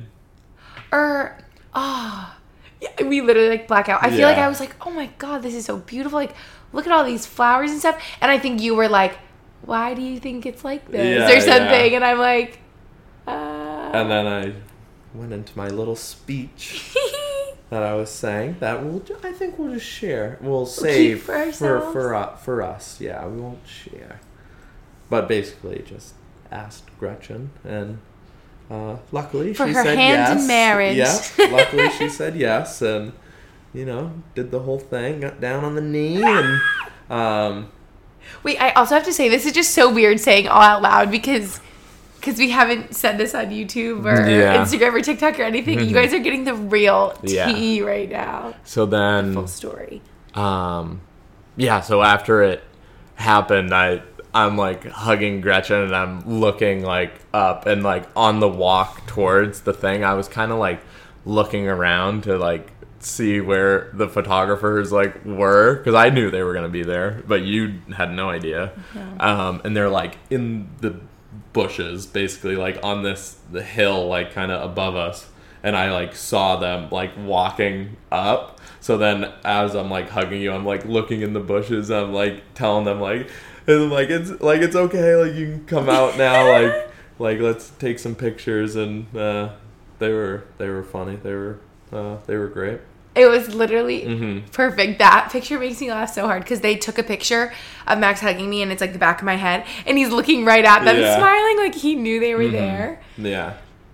Or, oh, yeah, we literally like black out. I feel like Yeah. I was like, oh my God, this is so beautiful. Like, look at all these flowers and stuff. And I think you were like, why do you think it's like this? Yeah, or something. yeah. And I'm like, uh. And then I went into my little speech that I was saying that we'll, ju- I think we'll just share. We'll save for for ourselves? for, uh, for us. Yeah, we won't share. But basically, just asked Gretchen, and uh, luckily For she her said hand yes. in marriage. Yeah, luckily she said yes, and you know, did the whole thing, got down on the knee, and um, Wait, I also have to say, this is just so weird saying all out loud because because we haven't said this on YouTube or Yeah. Instagram or TikTok or anything. You guys are getting the real Yeah. tea right now. so then Full story. Um, yeah, so after it happened, I, I'm like hugging Gretchen and I'm looking like up and like on the walk towards the thing, I was kind of like looking around to like see where the photographers like were because I knew they were going to be there, but you had no idea. Um, and they're like in the bushes, basically like on this, the hill, like kind of above us. And I like saw them like walking up. So then as I'm like hugging you, I'm like looking in the bushes. I'm like telling them like, and I'm like it's like it's okay. Like you can come out now. like like let's take some pictures. And uh, they were they were funny. They were uh, they were great. It was literally Mm-hmm. perfect. That picture makes me laugh so hard because they took a picture of Max hugging me and it's like the back of my head and he's looking right at them Yeah. smiling like he knew they were Mhm. there. Yeah.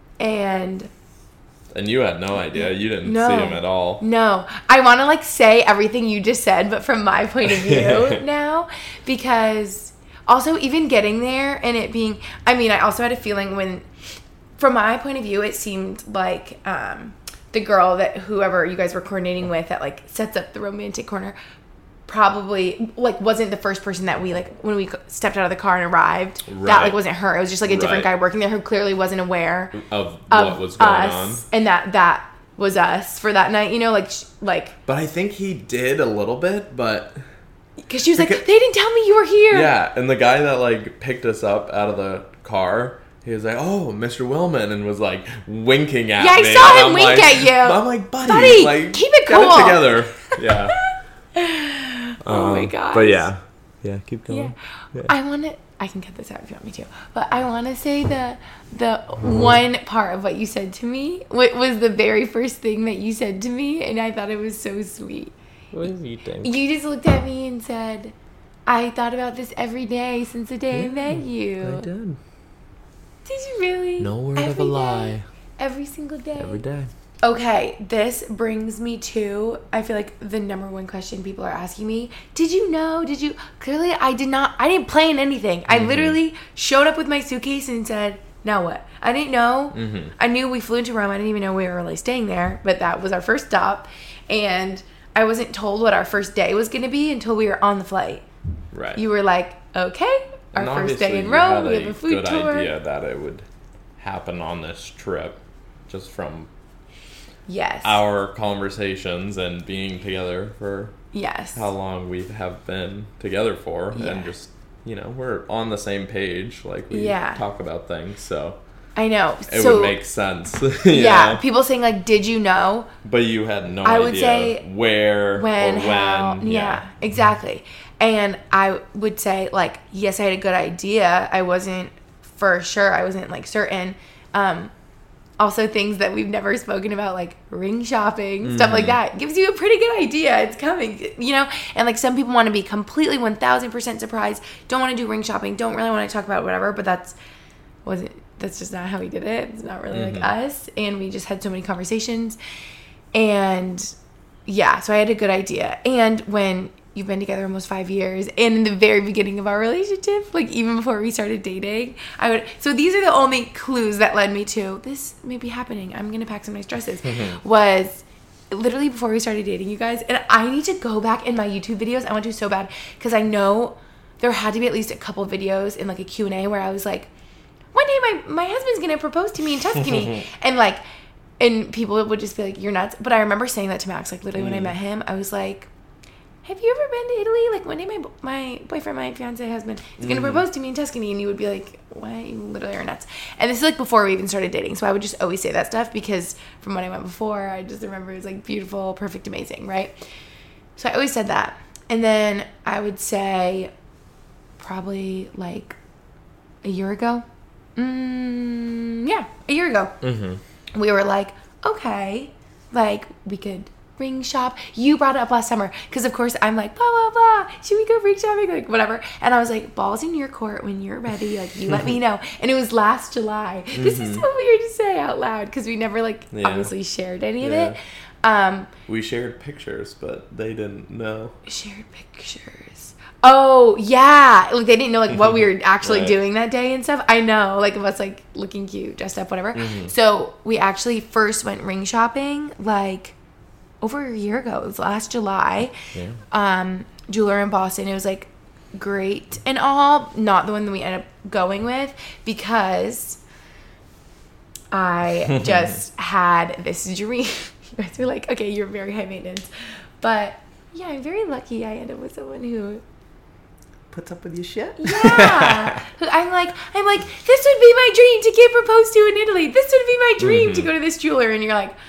And And you had no idea. You didn't No. see him at all. no, I want to like say everything you just said, but from my point of view now, because also even getting there and it being, I mean, I also had a feeling when, from my point of view, it seemed like um, the girl that whoever you guys were coordinating with that like sets up the romantic corner probably like wasn't the first person that we like when we stepped out of the car and arrived. That Right. like wasn't her. It was just like a different Right. guy working there who clearly wasn't aware Of, of what was going us, on. and that that was us for that night. You know, like sh- like But I think he did a little bit, but because she was like, Because- they didn't tell me you were here. yeah, and the guy that like picked us up out of the car, he was like, "Oh, Mister Willman," and was like winking at Yeah, I me. saw and him I'm wink like- at you. I'm like, buddy, Buddy, like, keep it get cool." together. Yeah. Oh my Um, god. But yeah, yeah, keep going. Yeah. I want to. I can cut this out if you want me to. But I want to say the the one part of what you said to me what was the very first thing that you said to me, and I thought it was so sweet. What do you think? You just looked at me and said, "I thought about this every day since the day I met you." I did. Did you really? No word of a Every day? lie. Every single day. Every day. Okay, this brings me to, I feel like the number one question people are asking me. Did you know? Did you? Clearly, I did not. I didn't plan anything. I literally showed up with my suitcase and said, now what? I didn't know. Mm-hmm. I knew we flew into Rome. I didn't even know we were really staying there, but that was our first stop. And I wasn't told what our first day was going to be until we were on the flight. Right. You were like, okay, our And first day obviously in you Rome. had We have a food good tour. idea that it would happen on this trip, just from Yes. our conversations and being together for yes. how long we have been together for, Yeah. and just, you know, we're on the same page, like we Yeah. talk about things, so I know. it so would make sense. yeah, know? people saying like, did you know? But you had no I idea would say where when, or how, when. yeah. exactly. And I would say like, yes, I had a good idea. I wasn't for sure. I wasn't like certain. Um, also things that we've never spoken about, like ring shopping, mm-hmm. stuff like that. Gives you a pretty good idea. It's coming, you know? And like some people want to be completely one thousand percent surprised, don't want to do ring shopping, don't really want to talk about whatever, but that's wasn't that's just not how we did it. It's not really mm-hmm. like us. And we just had so many conversations. And yeah, so I had a good idea. And when you've been together almost five years, and in the very beginning of our relationship, like even before we started dating, I would, so these are the only clues that led me to, this may be happening, I'm going to pack some nice dresses, mm-hmm. was literally before we started dating, you guys, and I need to go back in my YouTube videos, I want to so bad, because I know there had to be at least a couple videos in like a Q and A where I was like, one day my, my husband's going to propose to me in Tuscany, and like, and people would just be like, you're nuts, but I remember saying that to Max, like literally mm. when I met him, I was like, have you ever been to Italy? Like, one day my my boyfriend, my fiance husband, is going to mm-hmm. propose to me in Tuscany. And you would be like, what? You literally are nuts. And this is, like, before we even started dating. So I would just always say that stuff because from when I went before, I just remember it was, like, beautiful, perfect, amazing, right? So I always said that. And then I would say probably, like, a year ago. Mm, yeah, a year ago. Mm-hmm. We were like, okay, like, we could ring shop. You brought it up last summer because of course I'm like blah blah blah, should we go ring shopping, like whatever, and I was like, balls in your court, when you're ready, like you let me know. And it was last July. Mm-hmm. This is so weird to say out loud because we never like yeah. obviously shared any yeah. of it. Um we shared pictures but they didn't know. Shared pictures. Oh yeah, like they didn't know like what we were actually right. doing that day and stuff. I know, like of us like looking cute, dressed up, whatever. Mm-hmm. So we actually first went ring shopping like over a year ago. It was last July. Yeah. Um, jeweler in Boston. It was like great and all. Not the one that we ended up going with because I just had this dream. You guys were like, okay, you're very high maintenance. But yeah, I'm very lucky I ended up with someone who puts up with your shit. Yeah. I'm like, I'm like, this would be my dream to get proposed to in Italy. This would be my dream mm-hmm. to go to this jeweler. And you're like,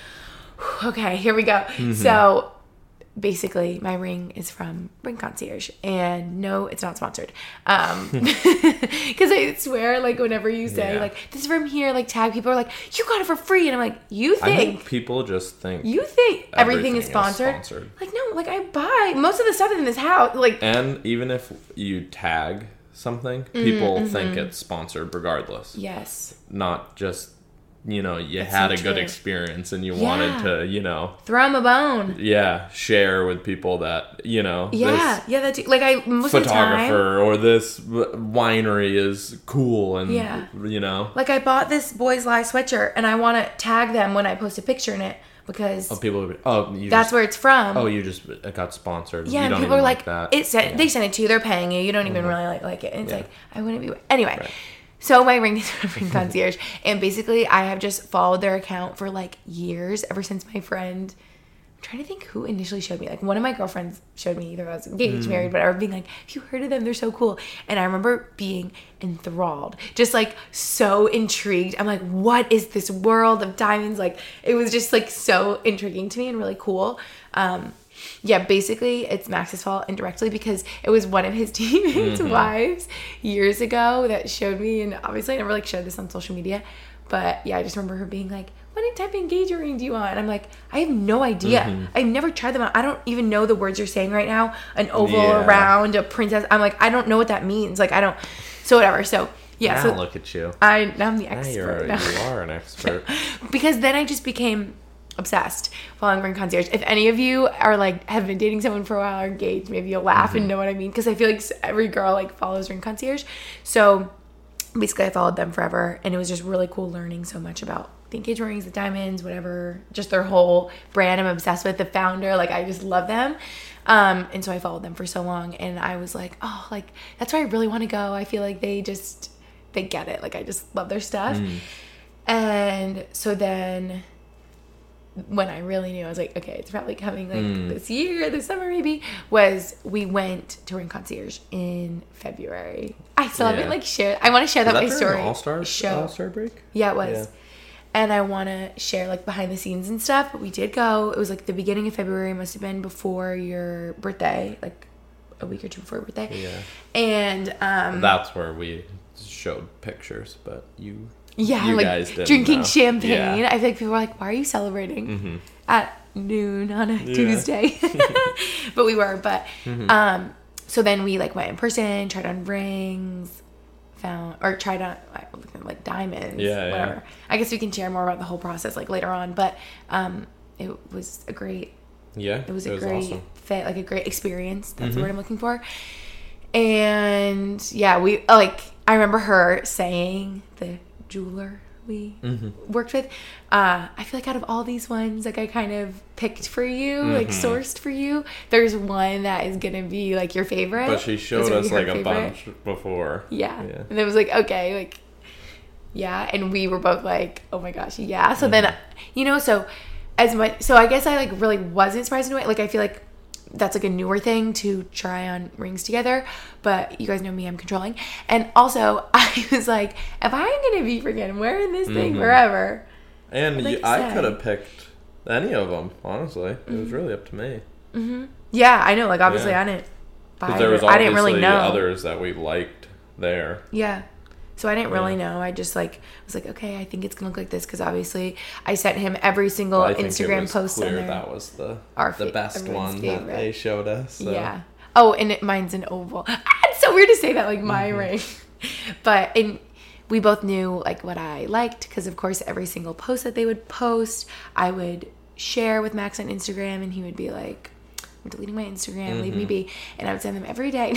okay, here we go. Mm-hmm. So basically my ring is from Ring Concierge, and no, it's not sponsored. Um, because I swear, like whenever you say yeah. like this is from here, like tag people are like, you got it for free, and I'm like, you think, I think people just think you think everything, everything is, sponsored? is sponsored? Like no, like I buy most of the stuff in this house. Like, and even if you tag something, people mm-hmm. think it's sponsored regardless. Yes. Not just, you know, you That's had so a good true. experience and you yeah. wanted to, you know, throw them a bone. Yeah, share with people that, you know, yeah, this yeah, that's like I most photographer of the time, or this winery is cool, and yeah. you know, like I bought this Boys Lie sweatshirt and I want to tag them when I post a picture in it because oh, people would be, oh, you that's just, where it's from. Oh, you just it got sponsored. Yeah, you and don't people are like, like, that. it sent, yeah. they sent it to you, they're paying you, you don't even mm-hmm. really like like it, and it's yeah. like I wouldn't be anyway. Right. So my ring is from Ring Concierge, and basically I have just followed their account for like years, ever since my friend, I'm trying to think who initially showed me, like one of my girlfriends showed me, either I was engaged, mm. married, whatever, being like, have you heard of them? They're so cool. And I remember being enthralled, just like so intrigued. I'm like, what is this world of diamonds? Like it was just like so intriguing to me and really cool. Um, Yeah, basically, it's Max's fault indirectly because it was one of his teammates' mm-hmm. wives years ago that showed me, and obviously I never like showed this on social media, but yeah, I just remember her being like, what type of engagement ring do you want? And I'm like, I have no idea. Mm-hmm. I've never tried them out. I don't even know the words you're saying right now. An oval, yeah. a round, a princess. I'm like, I don't know what that means. Like, I don't, so whatever. So yeah. Now so look at you. I, I'm the expert. Now you're, you are an expert. Because then I just became obsessed following Ring Concierge. If any of you are like have been dating someone for a while or engaged, maybe you'll laugh mm-hmm. and know what I mean, because I feel like every girl like follows Ring Concierge. So basically I followed them forever, and it was just really cool learning so much about the engagement rings, the diamonds, whatever, just their whole brand. I'm obsessed with the founder. Like I just love them. Um, and so I followed them for so long, and I was like, oh, like that's where I really want to go. I feel like they just they get it. Like I just love their stuff. Mm. And so then when I really knew, I was like, okay, it's probably coming like mm. this year, this summer maybe, was we went to Ring Concierge in February. I still yeah. haven't like shared, I want to share that, that my story. All-Star show. All-Star break? Yeah, it was. Yeah. And I want to share like behind the scenes and stuff, but we did go. It was like the beginning of February, must have been before your birthday, like a week or two before your birthday. Yeah. And um that's where we showed pictures, but you Yeah, You like guys didn't drinking know. champagne. Yeah. I feel like people were like, "Why are you celebrating Mm-hmm. at noon on a Yeah. Tuesday?" But we were. But Mm-hmm. um, so then we like went in person, tried on rings, found or tried on like, like diamonds. Yeah, whatever. yeah. I guess we can share more about the whole process like later on. But um, it was a great. Yeah, It was a it was great awesome. fit, like a great experience. That's Mm-hmm. the word I'm looking for. And yeah, we like. I remember her saying the jeweler we Mm-hmm. worked with. Uh, I feel like out of all these ones, like I kind of picked for you, like Mm-hmm. sourced for you. There's one that is gonna be like your favorite. But she It's showed gonna us be her like a favorite. bunch before. Yeah. Yeah. And it was like, okay, like, yeah. And we were both like, oh my gosh, yeah. So then, you know, so as much, so I guess I like really wasn't surprised in a way. Like, I feel like that's like a newer thing to try on rings together. But you guys know me, I'm controlling. And also, I was like, if I'm going to be freaking wearing this thing Mhm. forever. And I'd like you, to I say- could have picked any of them, honestly. It was really up to me. Yeah, I know. Like, obviously, Yeah. I didn't buy Because there was it. I didn't obviously really know. others that we liked there. Yeah. So I didn't really Yeah. know. I just like was like, okay, I think it's gonna look like this because obviously I sent him every single I think Instagram it was post on clear there. that was the Our the fa- best everyone's one favorite. that they showed us. So. Yeah. Oh, and it, mine's an oval. It's so weird to say that, like my Mm-hmm. ring. But and we both knew like what I liked because of course every single post that they would post, I would share with Max on Instagram, and he would be like, "I'm deleting my Instagram, leave Mm-hmm. me be," and I would send them every day.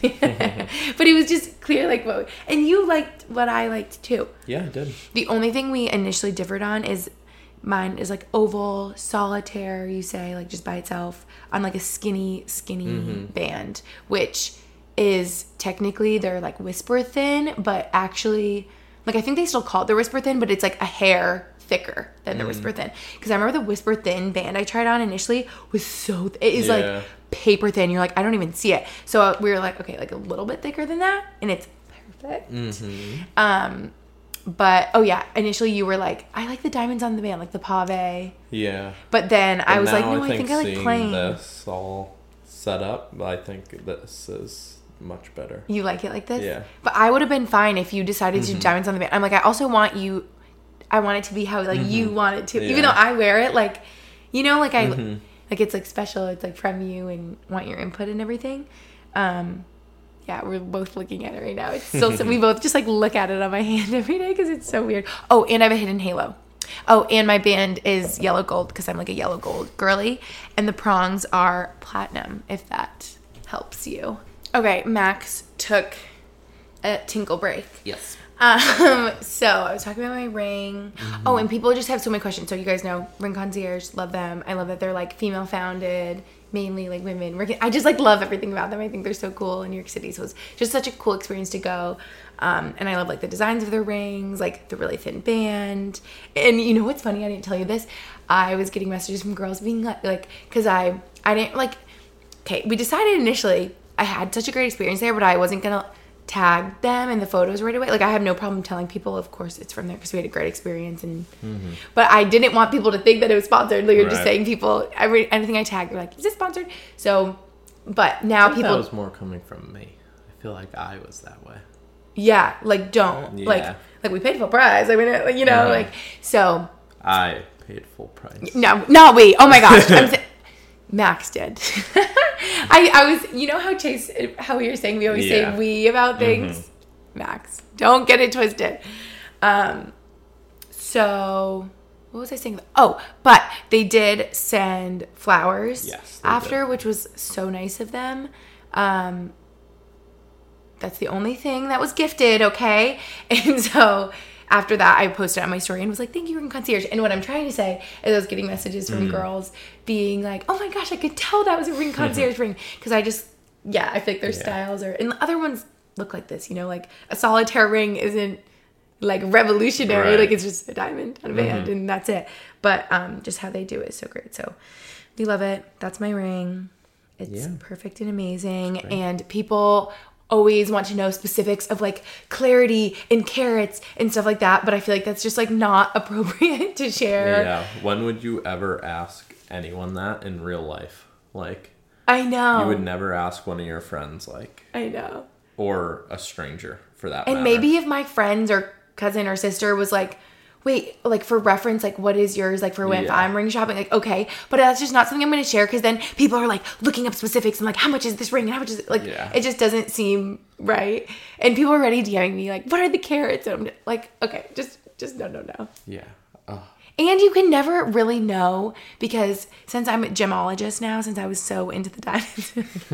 But it was just clear, like what, and you liked what I liked too. Yeah, I did. The only thing we initially differed on is mine is like oval, solitaire, you say, like just by itself, on like a skinny, skinny Mm-hmm. band, which is technically they're like whisper thin, but actually, like I think they still call it the whisper thin, but it's like a hair thicker than the Mm. whisper thin. Because I remember the whisper thin band I tried on initially was so, th- it is Yeah. like paper thin. You're like, I don't even see it. So uh, we were like, okay, like a little bit thicker than that, and it's perfect. Mm-hmm. Um, but oh yeah, initially you were like, I like the diamonds on the band, like the pave. Yeah. But then I But was like, now no, I think, I like seeing plain. this all set up, I think this is much better. You like it like this? Yeah. But I would have been fine if you decided to do diamonds on the band. I'm like, I also want you, I want it to be how like you want it to, even Yeah. though I wear it, like, you know, like I, Mhm. like it's like special. It's like from you and want your input and everything. Um, yeah, we're both looking at it right now. It's still, so we both just like look at it on my hand every day because it's so weird. Oh, and I have a hidden halo. Oh, and my band is yellow gold because I'm like a yellow gold girly. And the prongs are platinum, if that helps you. Okay, Max took a tinkle break. Yes. Um, so I was talking about my ring. Oh, and people just have so many questions. So you guys know Ring Concierge, love them. I love that they're like female founded, mainly like women working. I just like love everything about them. I think they're so cool in New York City. So it's just such a cool experience to go. Um, and I love like the designs of their rings, like the really thin band. And you know what's funny? I didn't tell you this. I was getting messages from girls being like, like, cause I, I didn't like, okay, we decided initially I had such a great experience there, but I wasn't gonna tag them in the photos right away. Like I have no problem telling people, of course, it's from there because we had a great experience. And but I didn't want people to think that it was sponsored. Like you're just Right. saying people every anything I tag, they're like, is this sponsored? So, but now I think people, that was more coming from me. I feel like I was that way. yeah, like don't Yeah. like like we paid full price. I mean, like, you know, Yeah. like so. I paid full price. No, no, wait. Oh my gosh. I'm sa- Max did. I, I was, you know how Chase, how you're saying we always Yeah. say we about things? Max, don't get it twisted. Um, so, what was I saying? Oh, but they did send flowers Yes, they after, did. which was so nice of them. Um, that's the only thing that was gifted, okay? And so after that, I posted on my story and was like, thank you, Ring Concierge. And what I'm trying to say is I was getting messages from girls being like, oh my gosh, I could tell that was a Ring Concierge ring. Because I just, yeah, I think their Yeah. styles are, and the other ones look like this, you know, like a solitaire ring isn't like revolutionary. Right. Like it's just a diamond on a band and that's it. But um, just how they do it is so great. So we love it. That's my ring. It's Yeah. perfect and amazing. And people always want to know specifics of like clarity and carats and stuff like that. But I feel like that's just like not appropriate to share. Yeah. When would you ever ask anyone that in real life? Like, I know. you would never ask one of your friends, like, I know. or a stranger for that And matter. maybe if my friends are cousin or sister was like, wait, like for reference, like what is yours? Like for when if Yeah. I'm ring shopping, like okay, but that's just not something I'm going to share because then people are like looking up specifics and like how much is this ring and how much is it? Like Yeah. it just doesn't seem right. And people are already DMing me like, what are the carats? And I'm like, okay, just just no, no, no. Yeah. Oh, And you can never really know because since I'm a gemologist now, since I was so into the diamonds,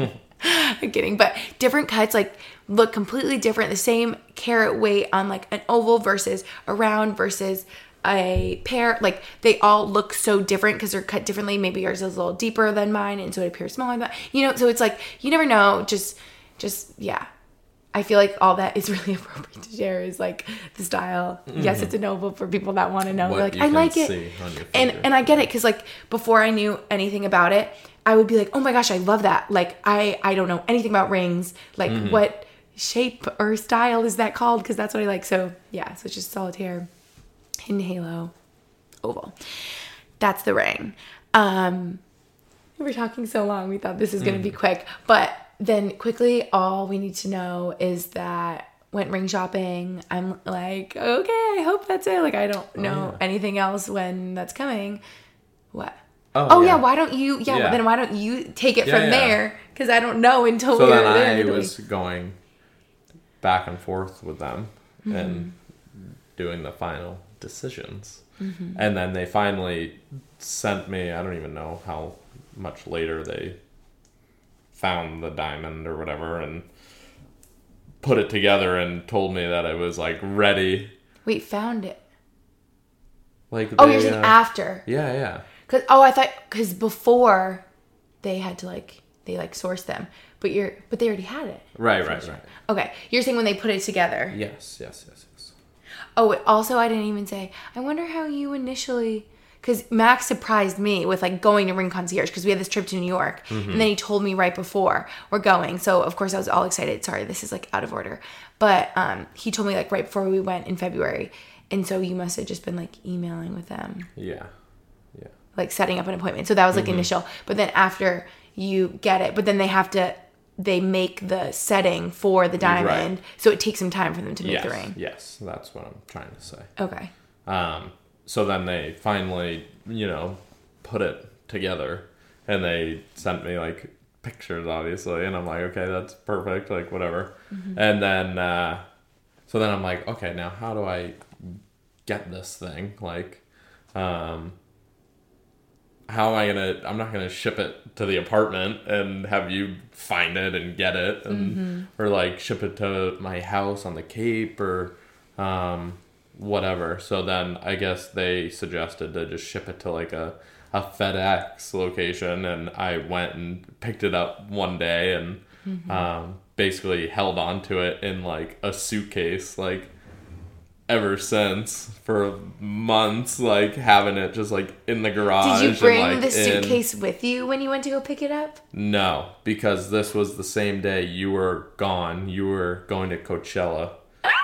I'm kidding, but different cuts like look completely different. The same carat weight on like an oval versus a round versus a pear. Like they all look so different because they're cut differently. Maybe yours is a little deeper than mine, and so it appears smaller than that. You know, so it's like you never know. Just, just yeah. I feel like all that is really appropriate to share is like the style. Mm-hmm. Yes, it's a noble for people that want to know. What Like you I can like it, see on your and finger. and I get it because like before I knew anything about it, I would be like, oh my gosh, I love that. Like I I don't know anything about rings. Like Mm-hmm. what shape or style is that called? Because that's what I like. So yeah, so it's just solitaire, hidden halo, oval. That's the ring. Um, we were talking so long, we thought this is going to Mm. be quick, but. Then quickly, all we need to know is that went ring shopping. I'm like, okay, I hope that's it. Like, I don't know yeah. anything else when that's coming. What? Oh, Oh, yeah. yeah. Why don't you? Yeah, Yeah. Then why don't you take it Yeah, from yeah. there? Because I don't know until So we're then there. I in Italy. was going back and forth with them Mm-hmm. and doing the final decisions. Mm-hmm. And then they finally sent me, I don't even know how much later they found the diamond or whatever and put it together and told me that it was like ready. Wait, found it. Like Oh, they, you're saying uh, after? Yeah, yeah. Cause oh, I thought because before they had to like they like source them, but you're but they already had it. Right, right, right. Okay, you're saying when they put it together. Yes, yes, yes, yes. Oh, also, I didn't even say, I wonder how you initially, because Max surprised me with like going to Ring Concierge because we had this trip to New York. Mm-hmm. And then he told me right before we're going. So, of course, I was all excited. Sorry, this is like out of order. But um, he told me like right before we went in February. And so you must have just been like emailing with them, Yeah, yeah. like setting up an appointment. So that was like Mm-hmm. initial. But then after you get it, but then they have to, they make the setting for the diamond. Right. So it takes some time for them to make Yes, the ring. yes. That's what I'm trying to say. Okay. Um, so then they finally, you know, put it together and they sent me like pictures, obviously. And I'm like, okay, that's perfect. Like, whatever. Mm-hmm. And then, uh, so then I'm like, okay, now how do I get this thing? Like, um, how am I gonna, I'm not gonna ship it to the apartment and have you find it and get it and, Mm-hmm. or like ship it to my house on the Cape or, um, whatever. So then I guess they suggested to just ship it to like a, a FedEx location, and I went and picked it up one day and Mm-hmm. um, basically held on to it in like a suitcase like ever since for months, like having it just like in the garage. Did you bring and, like, the in- suitcase with you when you went to go pick it up? No, because this was the same day you were gone. You were going to Coachella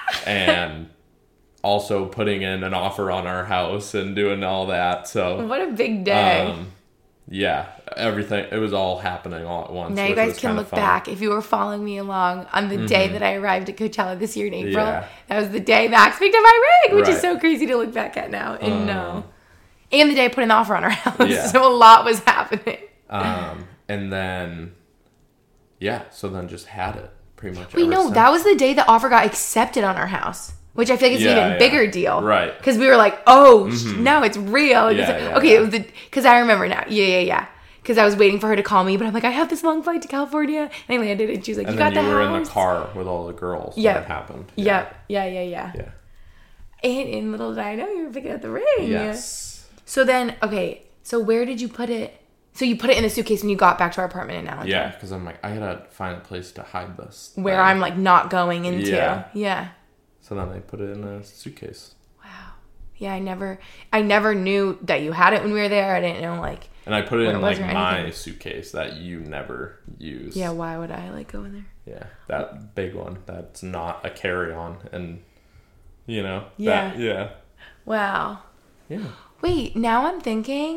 and also putting in an offer on our house and doing all that. So, What a big day. um, yeah, everything, it was all happening all at once. now you which guys was can kinda look fun. back. If you were following me along on the day that I arrived at Coachella this year in April, Yeah. that was the day Max picked up my ring, which is Right. so crazy to look back at now and know. And the day I put in the offer on our house. Yeah. So a lot was happening. Um, and then, yeah, so then just had it pretty much. Wait, ever no, since. that was the day the offer got accepted on our house. Which I feel like is Yeah, an even yeah. bigger deal. Right. Because we were like, oh, sh now it's real. Yeah, It's- yeah, okay, yeah. it was the, because I remember now. Yeah, yeah, yeah. Because I was waiting for her to call me, but I'm like, I have this long flight to California. And I landed, and she was like, And you then got you the were house? in the car with all the girls when Yep. it happened. Yep. Yeah, yeah, yeah. Yeah. And, and little did I know you were picking up the ring. Yes. So then, okay, so where did you put it? So you put it in the suitcase when you got back to our apartment in Allentown. Yeah, because I'm like, I gotta find a place to hide this. Where thing. I'm like not going into. Yeah. Yeah. So then I put it in a suitcase. Wow. Yeah, I never, I never knew that you had it when we were there. I didn't know like, And I put it Where in was like or my anything? suitcase that you never use. yeah, why would I like go in there? Yeah, that big one. That's not a carry-on, and you know. Yeah. That, yeah. Wow. Yeah. Wait, now I'm thinking,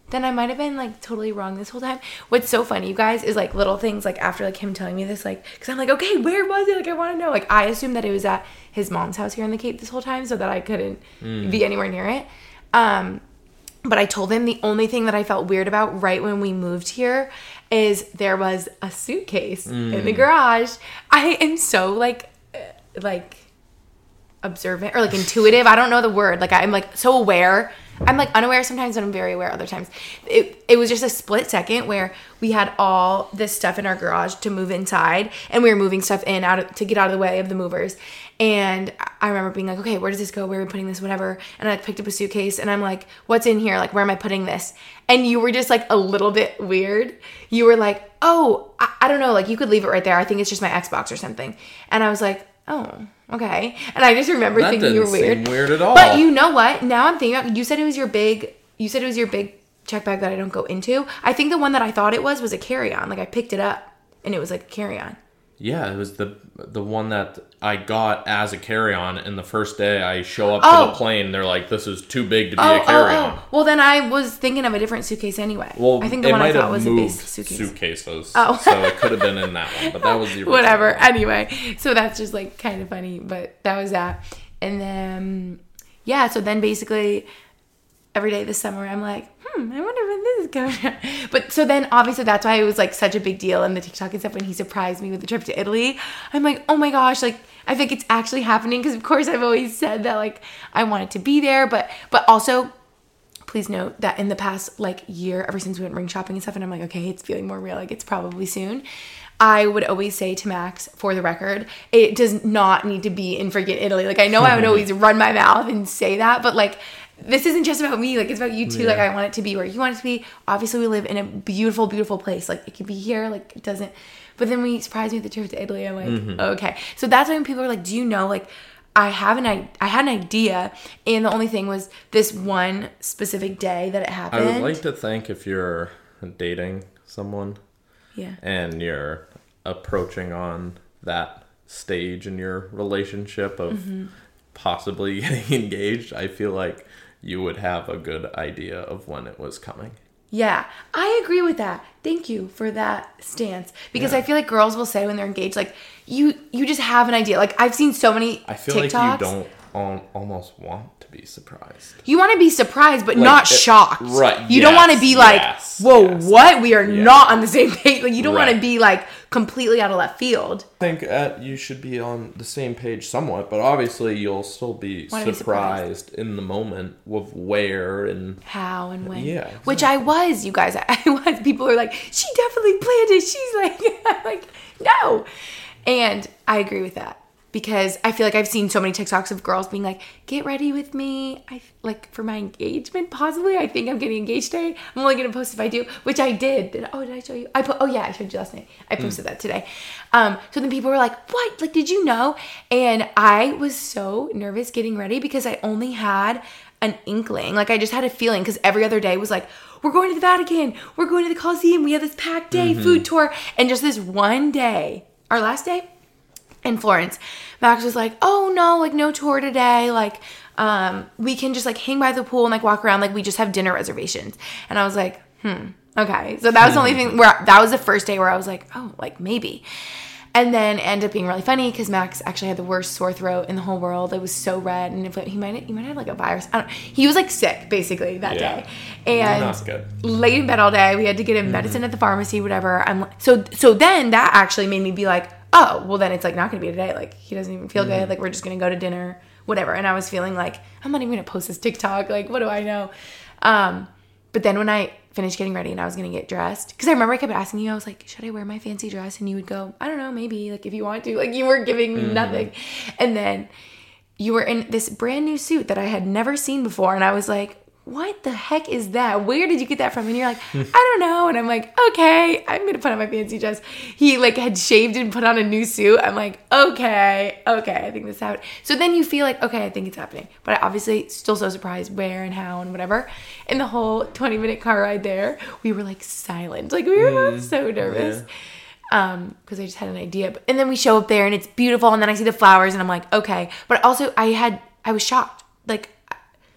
then I might have been like totally wrong this whole time. What's so funny, you guys, is like little things like after like him telling me this, like, because I'm like, okay, where was it? Like, I want to know. Like, I assumed that it was at his mom's house here in the Cape this whole time, so that I couldn't mm. be anywhere near it. Um, but I told him the only thing that I felt weird about right when we moved here is there was a suitcase mm. in the garage. I am so like, like observant or like intuitive. I don't know the word. Like, I'm like so aware. I'm like unaware sometimes, but I'm very aware other times. It it was just a split second where we had all this stuff in our garage to move inside, and we were moving stuff in out of, to get out of the way of the movers. And I remember being like, okay, where does this go? Where are we putting this? Whatever. And I like, picked up a suitcase, and I'm like, what's in here? Like, where am I putting this? And you were just like a little bit weird. You were like, oh, I, I don't know. Like, you could leave it right there. I think it's just my Xbox or something. And I was like, oh, okay. And I just remember that thinking you were weird. Seem weird at all. But you know what? Now I'm thinking about, you said it was your big, you said it was your big check bag that I don't go into. I think the one that I thought it was was a carry-on. Like, I picked it up and it was like a carry-on. Yeah, it was the the one that I got as a carry-on, and the first day I show up oh. to the plane, they're like, this is too big to be oh, a carry-on. Oh, oh. Well, then I was thinking of a different suitcase anyway. Well, I think the it one I might thought have was a moved base suitcase. suitcases, oh. so it could have been in that one, but that was the original. Whatever. Anyway, so that's just like kind of funny, but that was that. And then, yeah, so then basically every day this summer, I'm like, hmm, I wonder when this is going on. But so then obviously that's why it was like such a big deal in the TikTok and stuff when he surprised me with the trip to Italy. I'm like, oh my gosh, like I think it's actually happening, because of course I've always said that like I wanted to be there, but but also please note that in the past like year, ever since we went ring shopping and stuff, and I'm like, okay, it's feeling more real, like it's probably soon. I would always say to Max, for the record, it does not need to be in freaking Italy. Like, I know I would always run my mouth and say that, but like, this isn't just about me. Like, it's about you too. Yeah. Like, I want it to be where you want it to be. Obviously, we live in a beautiful, beautiful place. Like, it could be here. Like, it doesn't. But then when you surprised me with the trip to Italy, I'm like, mm-hmm. okay. So that's when people are like, do you know, like, I have an I, I had an idea, and the only thing was this one specific day that it happened. I would like to think if you're dating someone, yeah, and you're approaching on that stage in your relationship of mm-hmm. possibly getting engaged, I feel like you would have a good idea of when it was coming. Yeah, I agree with that. Thank you for that stance. Because yeah. I feel like girls will say when they're engaged, like, you you just have an idea. Like, I've seen so many I feel TikToks. like you don't al- almost want to be surprised. You want to be surprised, but like, not it, shocked. Right. You yes, don't want to be like, yes, whoa, yes, what? We are yes. not on the same page. Like, you don't right. want to be, like, completely out of left field. I think uh, you should be on the same page somewhat, but obviously you'll still be surprised, surprised in the moment of where and how and when. Yeah, exactly. Which I was, you guys. I was. People are like, she definitely planned it. She's like, I'm like, no. And I agree with that, because I feel like I've seen so many TikToks of girls being like, get ready with me. I like for my engagement, possibly. I think I'm getting engaged today. I'm only going to post if I do, which I did. did. Oh, did I show you? I put, oh yeah, I showed you last night. I posted mm. that today. Um, so then people were like, what? Like, did you know? And I was so nervous getting ready because I only had an inkling. Like, I just had a feeling, because every other day was like, we're going to the Vatican. We're going to the Colosseum. We have this packed day, mm-hmm. food tour. And just this one day, our last day in Florence, Max was like, oh no, like no tour today. Like, um, we can just like hang by the pool and like walk around. Like, we just have dinner reservations. And I was like, hmm, okay. So that was the only thing where, that was the first day where I was like, oh, like maybe. And then it ended up being really funny because Max actually had the worst sore throat in the whole world. It was so red, and if he might he might have like a virus. I don't know. He was like sick basically that yeah. day, and That's good. Laid in bed all day. We had to get him mm-hmm. medicine at the pharmacy, whatever. I'm so so then that actually made me be like, oh, well then it's like not gonna be today. Like, he doesn't even feel mm-hmm. good. Like, we're just gonna go to dinner, whatever. And I was feeling like, I'm not even gonna post this TikTok. Like, what do I know? Um, but then when I finished getting ready and I was going to get dressed, because I remember I kept asking you, I was like, should I wear my fancy dress? And you would go, I don't know, maybe, like, if you want to. Like, you were giving mm-hmm. nothing. And then you were in this brand new suit that I had never seen before. And I was like, what the heck is that? Where did you get that from? And you're like, I don't know. And I'm like, okay, I'm going to put on my fancy dress. He like had shaved and put on a new suit. I'm like, okay, okay, I think this happened. So then you feel like, okay, I think it's happening. But I obviously still so surprised where and how and whatever. In the whole twenty minute car ride there, we were like silent. Like, we were mm, both so nervous. Yeah. Um, because I just had an idea. But, and then we show up there and it's beautiful. And then I see the flowers and I'm like, okay. But also I had, I was shocked. Like,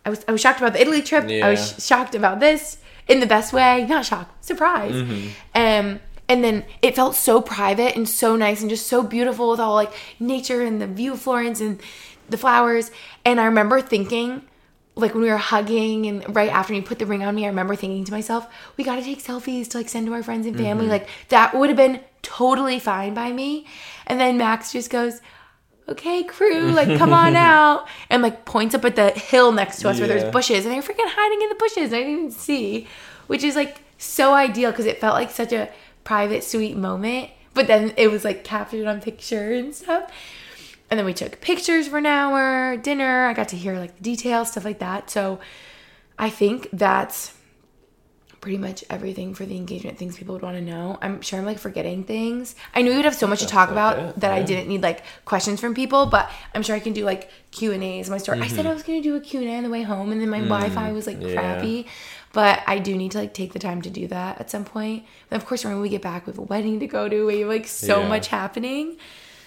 I was I was shocked about the Italy trip. Yeah. I was sh- shocked about this in the best way. Not shocked, surprised. Mm-hmm. Um, and then it felt so private and so nice and just so beautiful with all like nature and the view of Florence and the flowers. And I remember thinking, like when we were hugging and right after you put the ring on me, I remember thinking to myself, we got to take selfies to like send to our friends and family. Mm-hmm. Like that would have been totally fine by me. And then Max just goes, okay, crew, like come on out. And like points up at the hill next to us where Yeah. there's bushes. And they're freaking hiding in the bushes. I didn't even see, which is like so ideal because it felt like such a private, sweet moment. But then it was like captured on picture and stuff. And then we took pictures for an hour, dinner. I got to hear like the details, stuff like that. So I think that's pretty much everything for the engagement, things people would want to know. I'm sure I'm like forgetting things. I knew we would have so much to talk like about it, that I yeah. didn't need like questions from people, but I'm sure I can do like Q and A's. My story. I said I was going to do a Q and A on the way home and then my Wi-Fi was like yeah. crappy. But I do need to like take the time to do that at some point. And of course, when we get back, we have a wedding to go to. We have like so Yeah. much happening.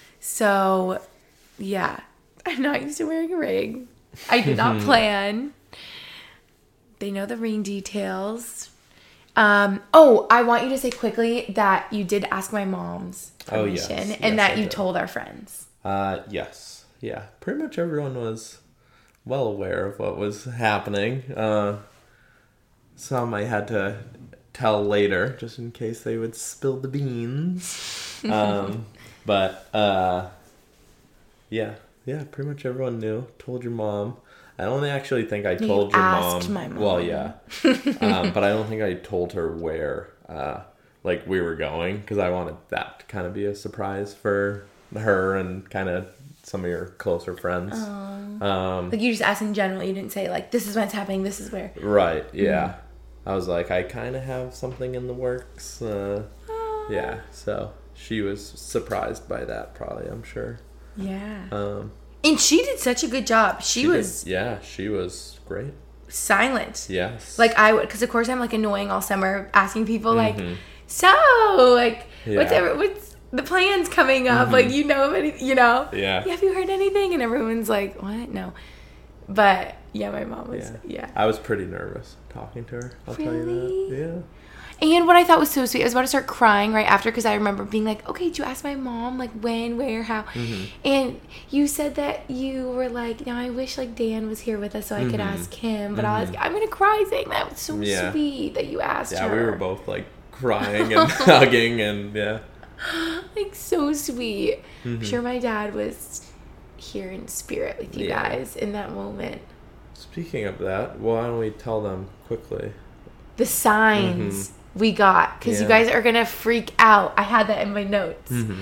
So yeah, I'm not used to wearing a ring. I did not plan. They know the ring details. Um, oh, I want you to say quickly that you did ask my mom's Oh, yes. permission Yes, and that I you did. told our friends. Uh, yes. Yeah. Pretty much everyone was well aware of what was happening. Uh, some I had to tell later, just in case they would spill the beans. Um, but, uh, yeah. Yeah, pretty much everyone knew. Told your mom. I don't actually think I told your asked mom. my mom. Well, yeah. um, but I don't think I told her where, uh, like, we were going, because I wanted that to kind of be a surprise for her and kind of some of your closer friends. Um, Like you just asked in general. You didn't say like, this is what's happening. This is where. right, yeah. I was like, I kind of have something in the works. Uh, yeah, so she was surprised by that, probably, I'm sure. Yeah. Um, And she did such a good job. She, she was did- yeah, she was great. silent. Yes. Like I would, because of course I'm like annoying all summer, asking people like, Mm-hmm. so like, what's Yeah. ever, what's the plans coming up? Like you know of any, you know? Yeah. Have you heard anything? And everyone's like, what? No. But yeah, my mom was Yeah. yeah. I was pretty nervous talking to her. I'll tell you Really? that. Yeah. And what I thought was so sweet, I was about to start crying right after because I remember being like, okay, did you ask my mom, like, when, where, how? Mm-hmm. And you said that you were like, now I wish, like, Dan was here with us so I could ask him. But I was, I'm going to cry saying that. Was so Mm-hmm. Yeah. sweet that you asked Yeah, her. we were both like crying and hugging and yeah. Like, so sweet. I'm sure my dad was here in spirit with you Mm-hmm. Yeah. guys in that moment. Speaking of that, why don't we tell them quickly? The signs we got, because you Mm-hmm. Yeah. guys are going to freak out. I had that in my notes. Mm-hmm.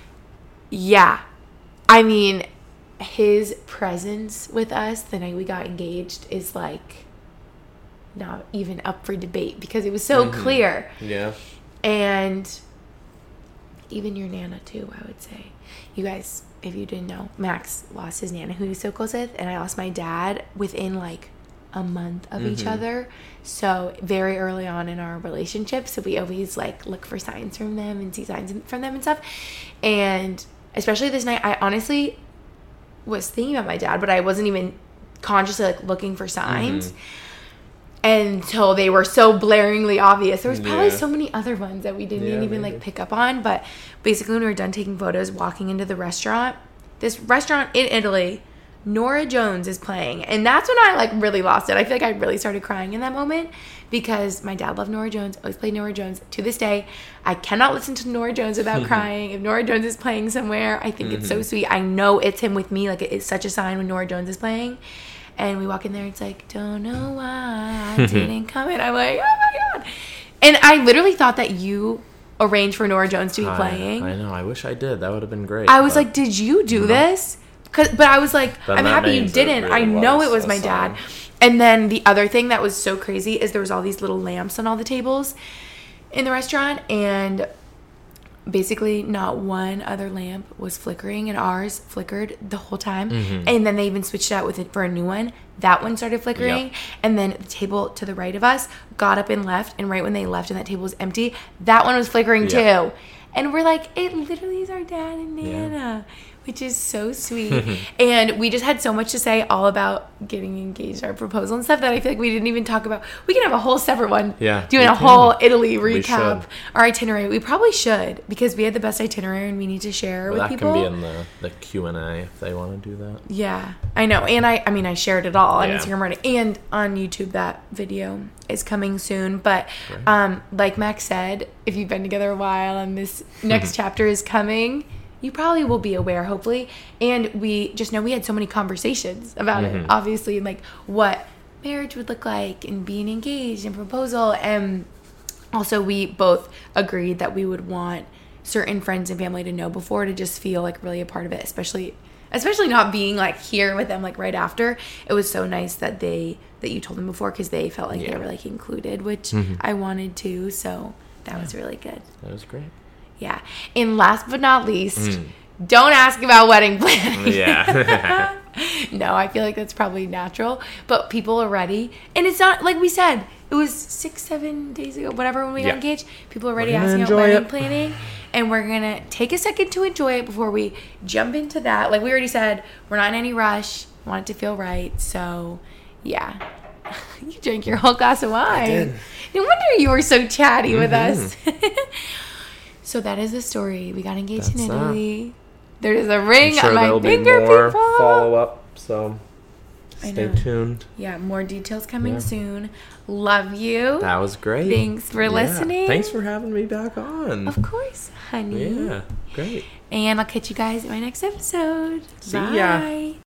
Yeah. I mean, his presence with us the night we got engaged is like not even up for debate because it was so Mm-hmm. clear. Yeah. And even your Nana too, I would say. You guys, if you didn't know, Max lost his Nana who he was so close with, and I lost my dad within like a month of each Mm-hmm. other. So very early on in our relationship, so we always like look for signs from them and see signs from them and stuff. And especially this night, I honestly was thinking about my dad, but I wasn't even consciously like looking for signs until they were so blaringly obvious. There was probably Yeah. so many other ones that we didn't Yeah, even maybe. like pick up on. But basically, when we were done taking photos, walking into the restaurant, this restaurant in Italy, Nora Jones is playing, and that's when I like really lost it. I feel like I really started crying in that moment because my dad loved Nora Jones, always played Nora Jones. To this day, I cannot listen to Nora Jones without crying. If Nora Jones is playing somewhere, I think it's so sweet. I know it's him with me. Like it's such a sign when Nora Jones is playing. And we walk in there, it's like, don't know why I didn't come in. I'm like, oh my God. And I literally thought that you arranged for Nora Jones to be playing. I, I know. I wish I did. That would have been great. I was but- like, did you do this? Cause, but I was like, Then I'm that happy you means it didn't. really I know was it was a my dad. sign. And then the other thing that was so crazy is there was all these little lamps on all the tables in the restaurant, and basically not one other lamp was flickering, and ours flickered the whole time. Mm-hmm. And then they even switched it out with it for a new one. That one started flickering. Yep. And then the table to the right of us got up and left, and right when they left and that table was empty, that one was flickering Yeah. too. And we're like, it literally is our dad and Yeah. Nana. which is so sweet. And we just had so much to say all about getting engaged, our proposal and stuff, that I feel like we didn't even talk about. We can have a whole separate one. Yeah, Doing we a can. whole Italy We recap, should. our itinerary. We probably should, because we had the best itinerary and we need to share Well, with that people. can be in the, the Q and A if they want to do that. Yeah, I know. And I, I mean, I shared it all on Yeah. Instagram already and on YouTube. That video is coming soon. But um, like Max said, if you've been together a while and this next chapter is coming, you probably will be aware, hopefully. And we just know we had so many conversations about it, obviously, and like what marriage would look like and being engaged and proposal. And also we both agreed that we would want certain friends and family to know before, to just feel like really a part of it, especially especially not being like here with them like right after. It was so nice that they that you told them before, because they felt like Yeah. they were like included, which I wanted to. So that was really good. That was great. Yeah. And last but not least, don't ask about wedding planning. Yeah. No, I feel like that's probably natural, but people are ready. And it's not, like we said, it was six, seven days ago, whatever, when we got Yeah. engaged. People are already gonna asking about enjoy wedding it. planning. And we're going to take a second to enjoy it before we jump into that. Like we already said, we're not in any rush. We want it to feel right. So, yeah. You drank your whole glass of wine. did. No wonder you were so chatty with us. So that is the story. We got engaged That's in that. Italy. There is a ring I'm sure on my there'll finger, be more people. follow up, so I stay know. tuned. Yeah, more details coming Yeah. soon. Love you. That was great. Thanks for Yeah. listening. Thanks for having me back on. Of course, honey. Yeah, great. And I'll catch you guys in my next episode. See Bye. ya.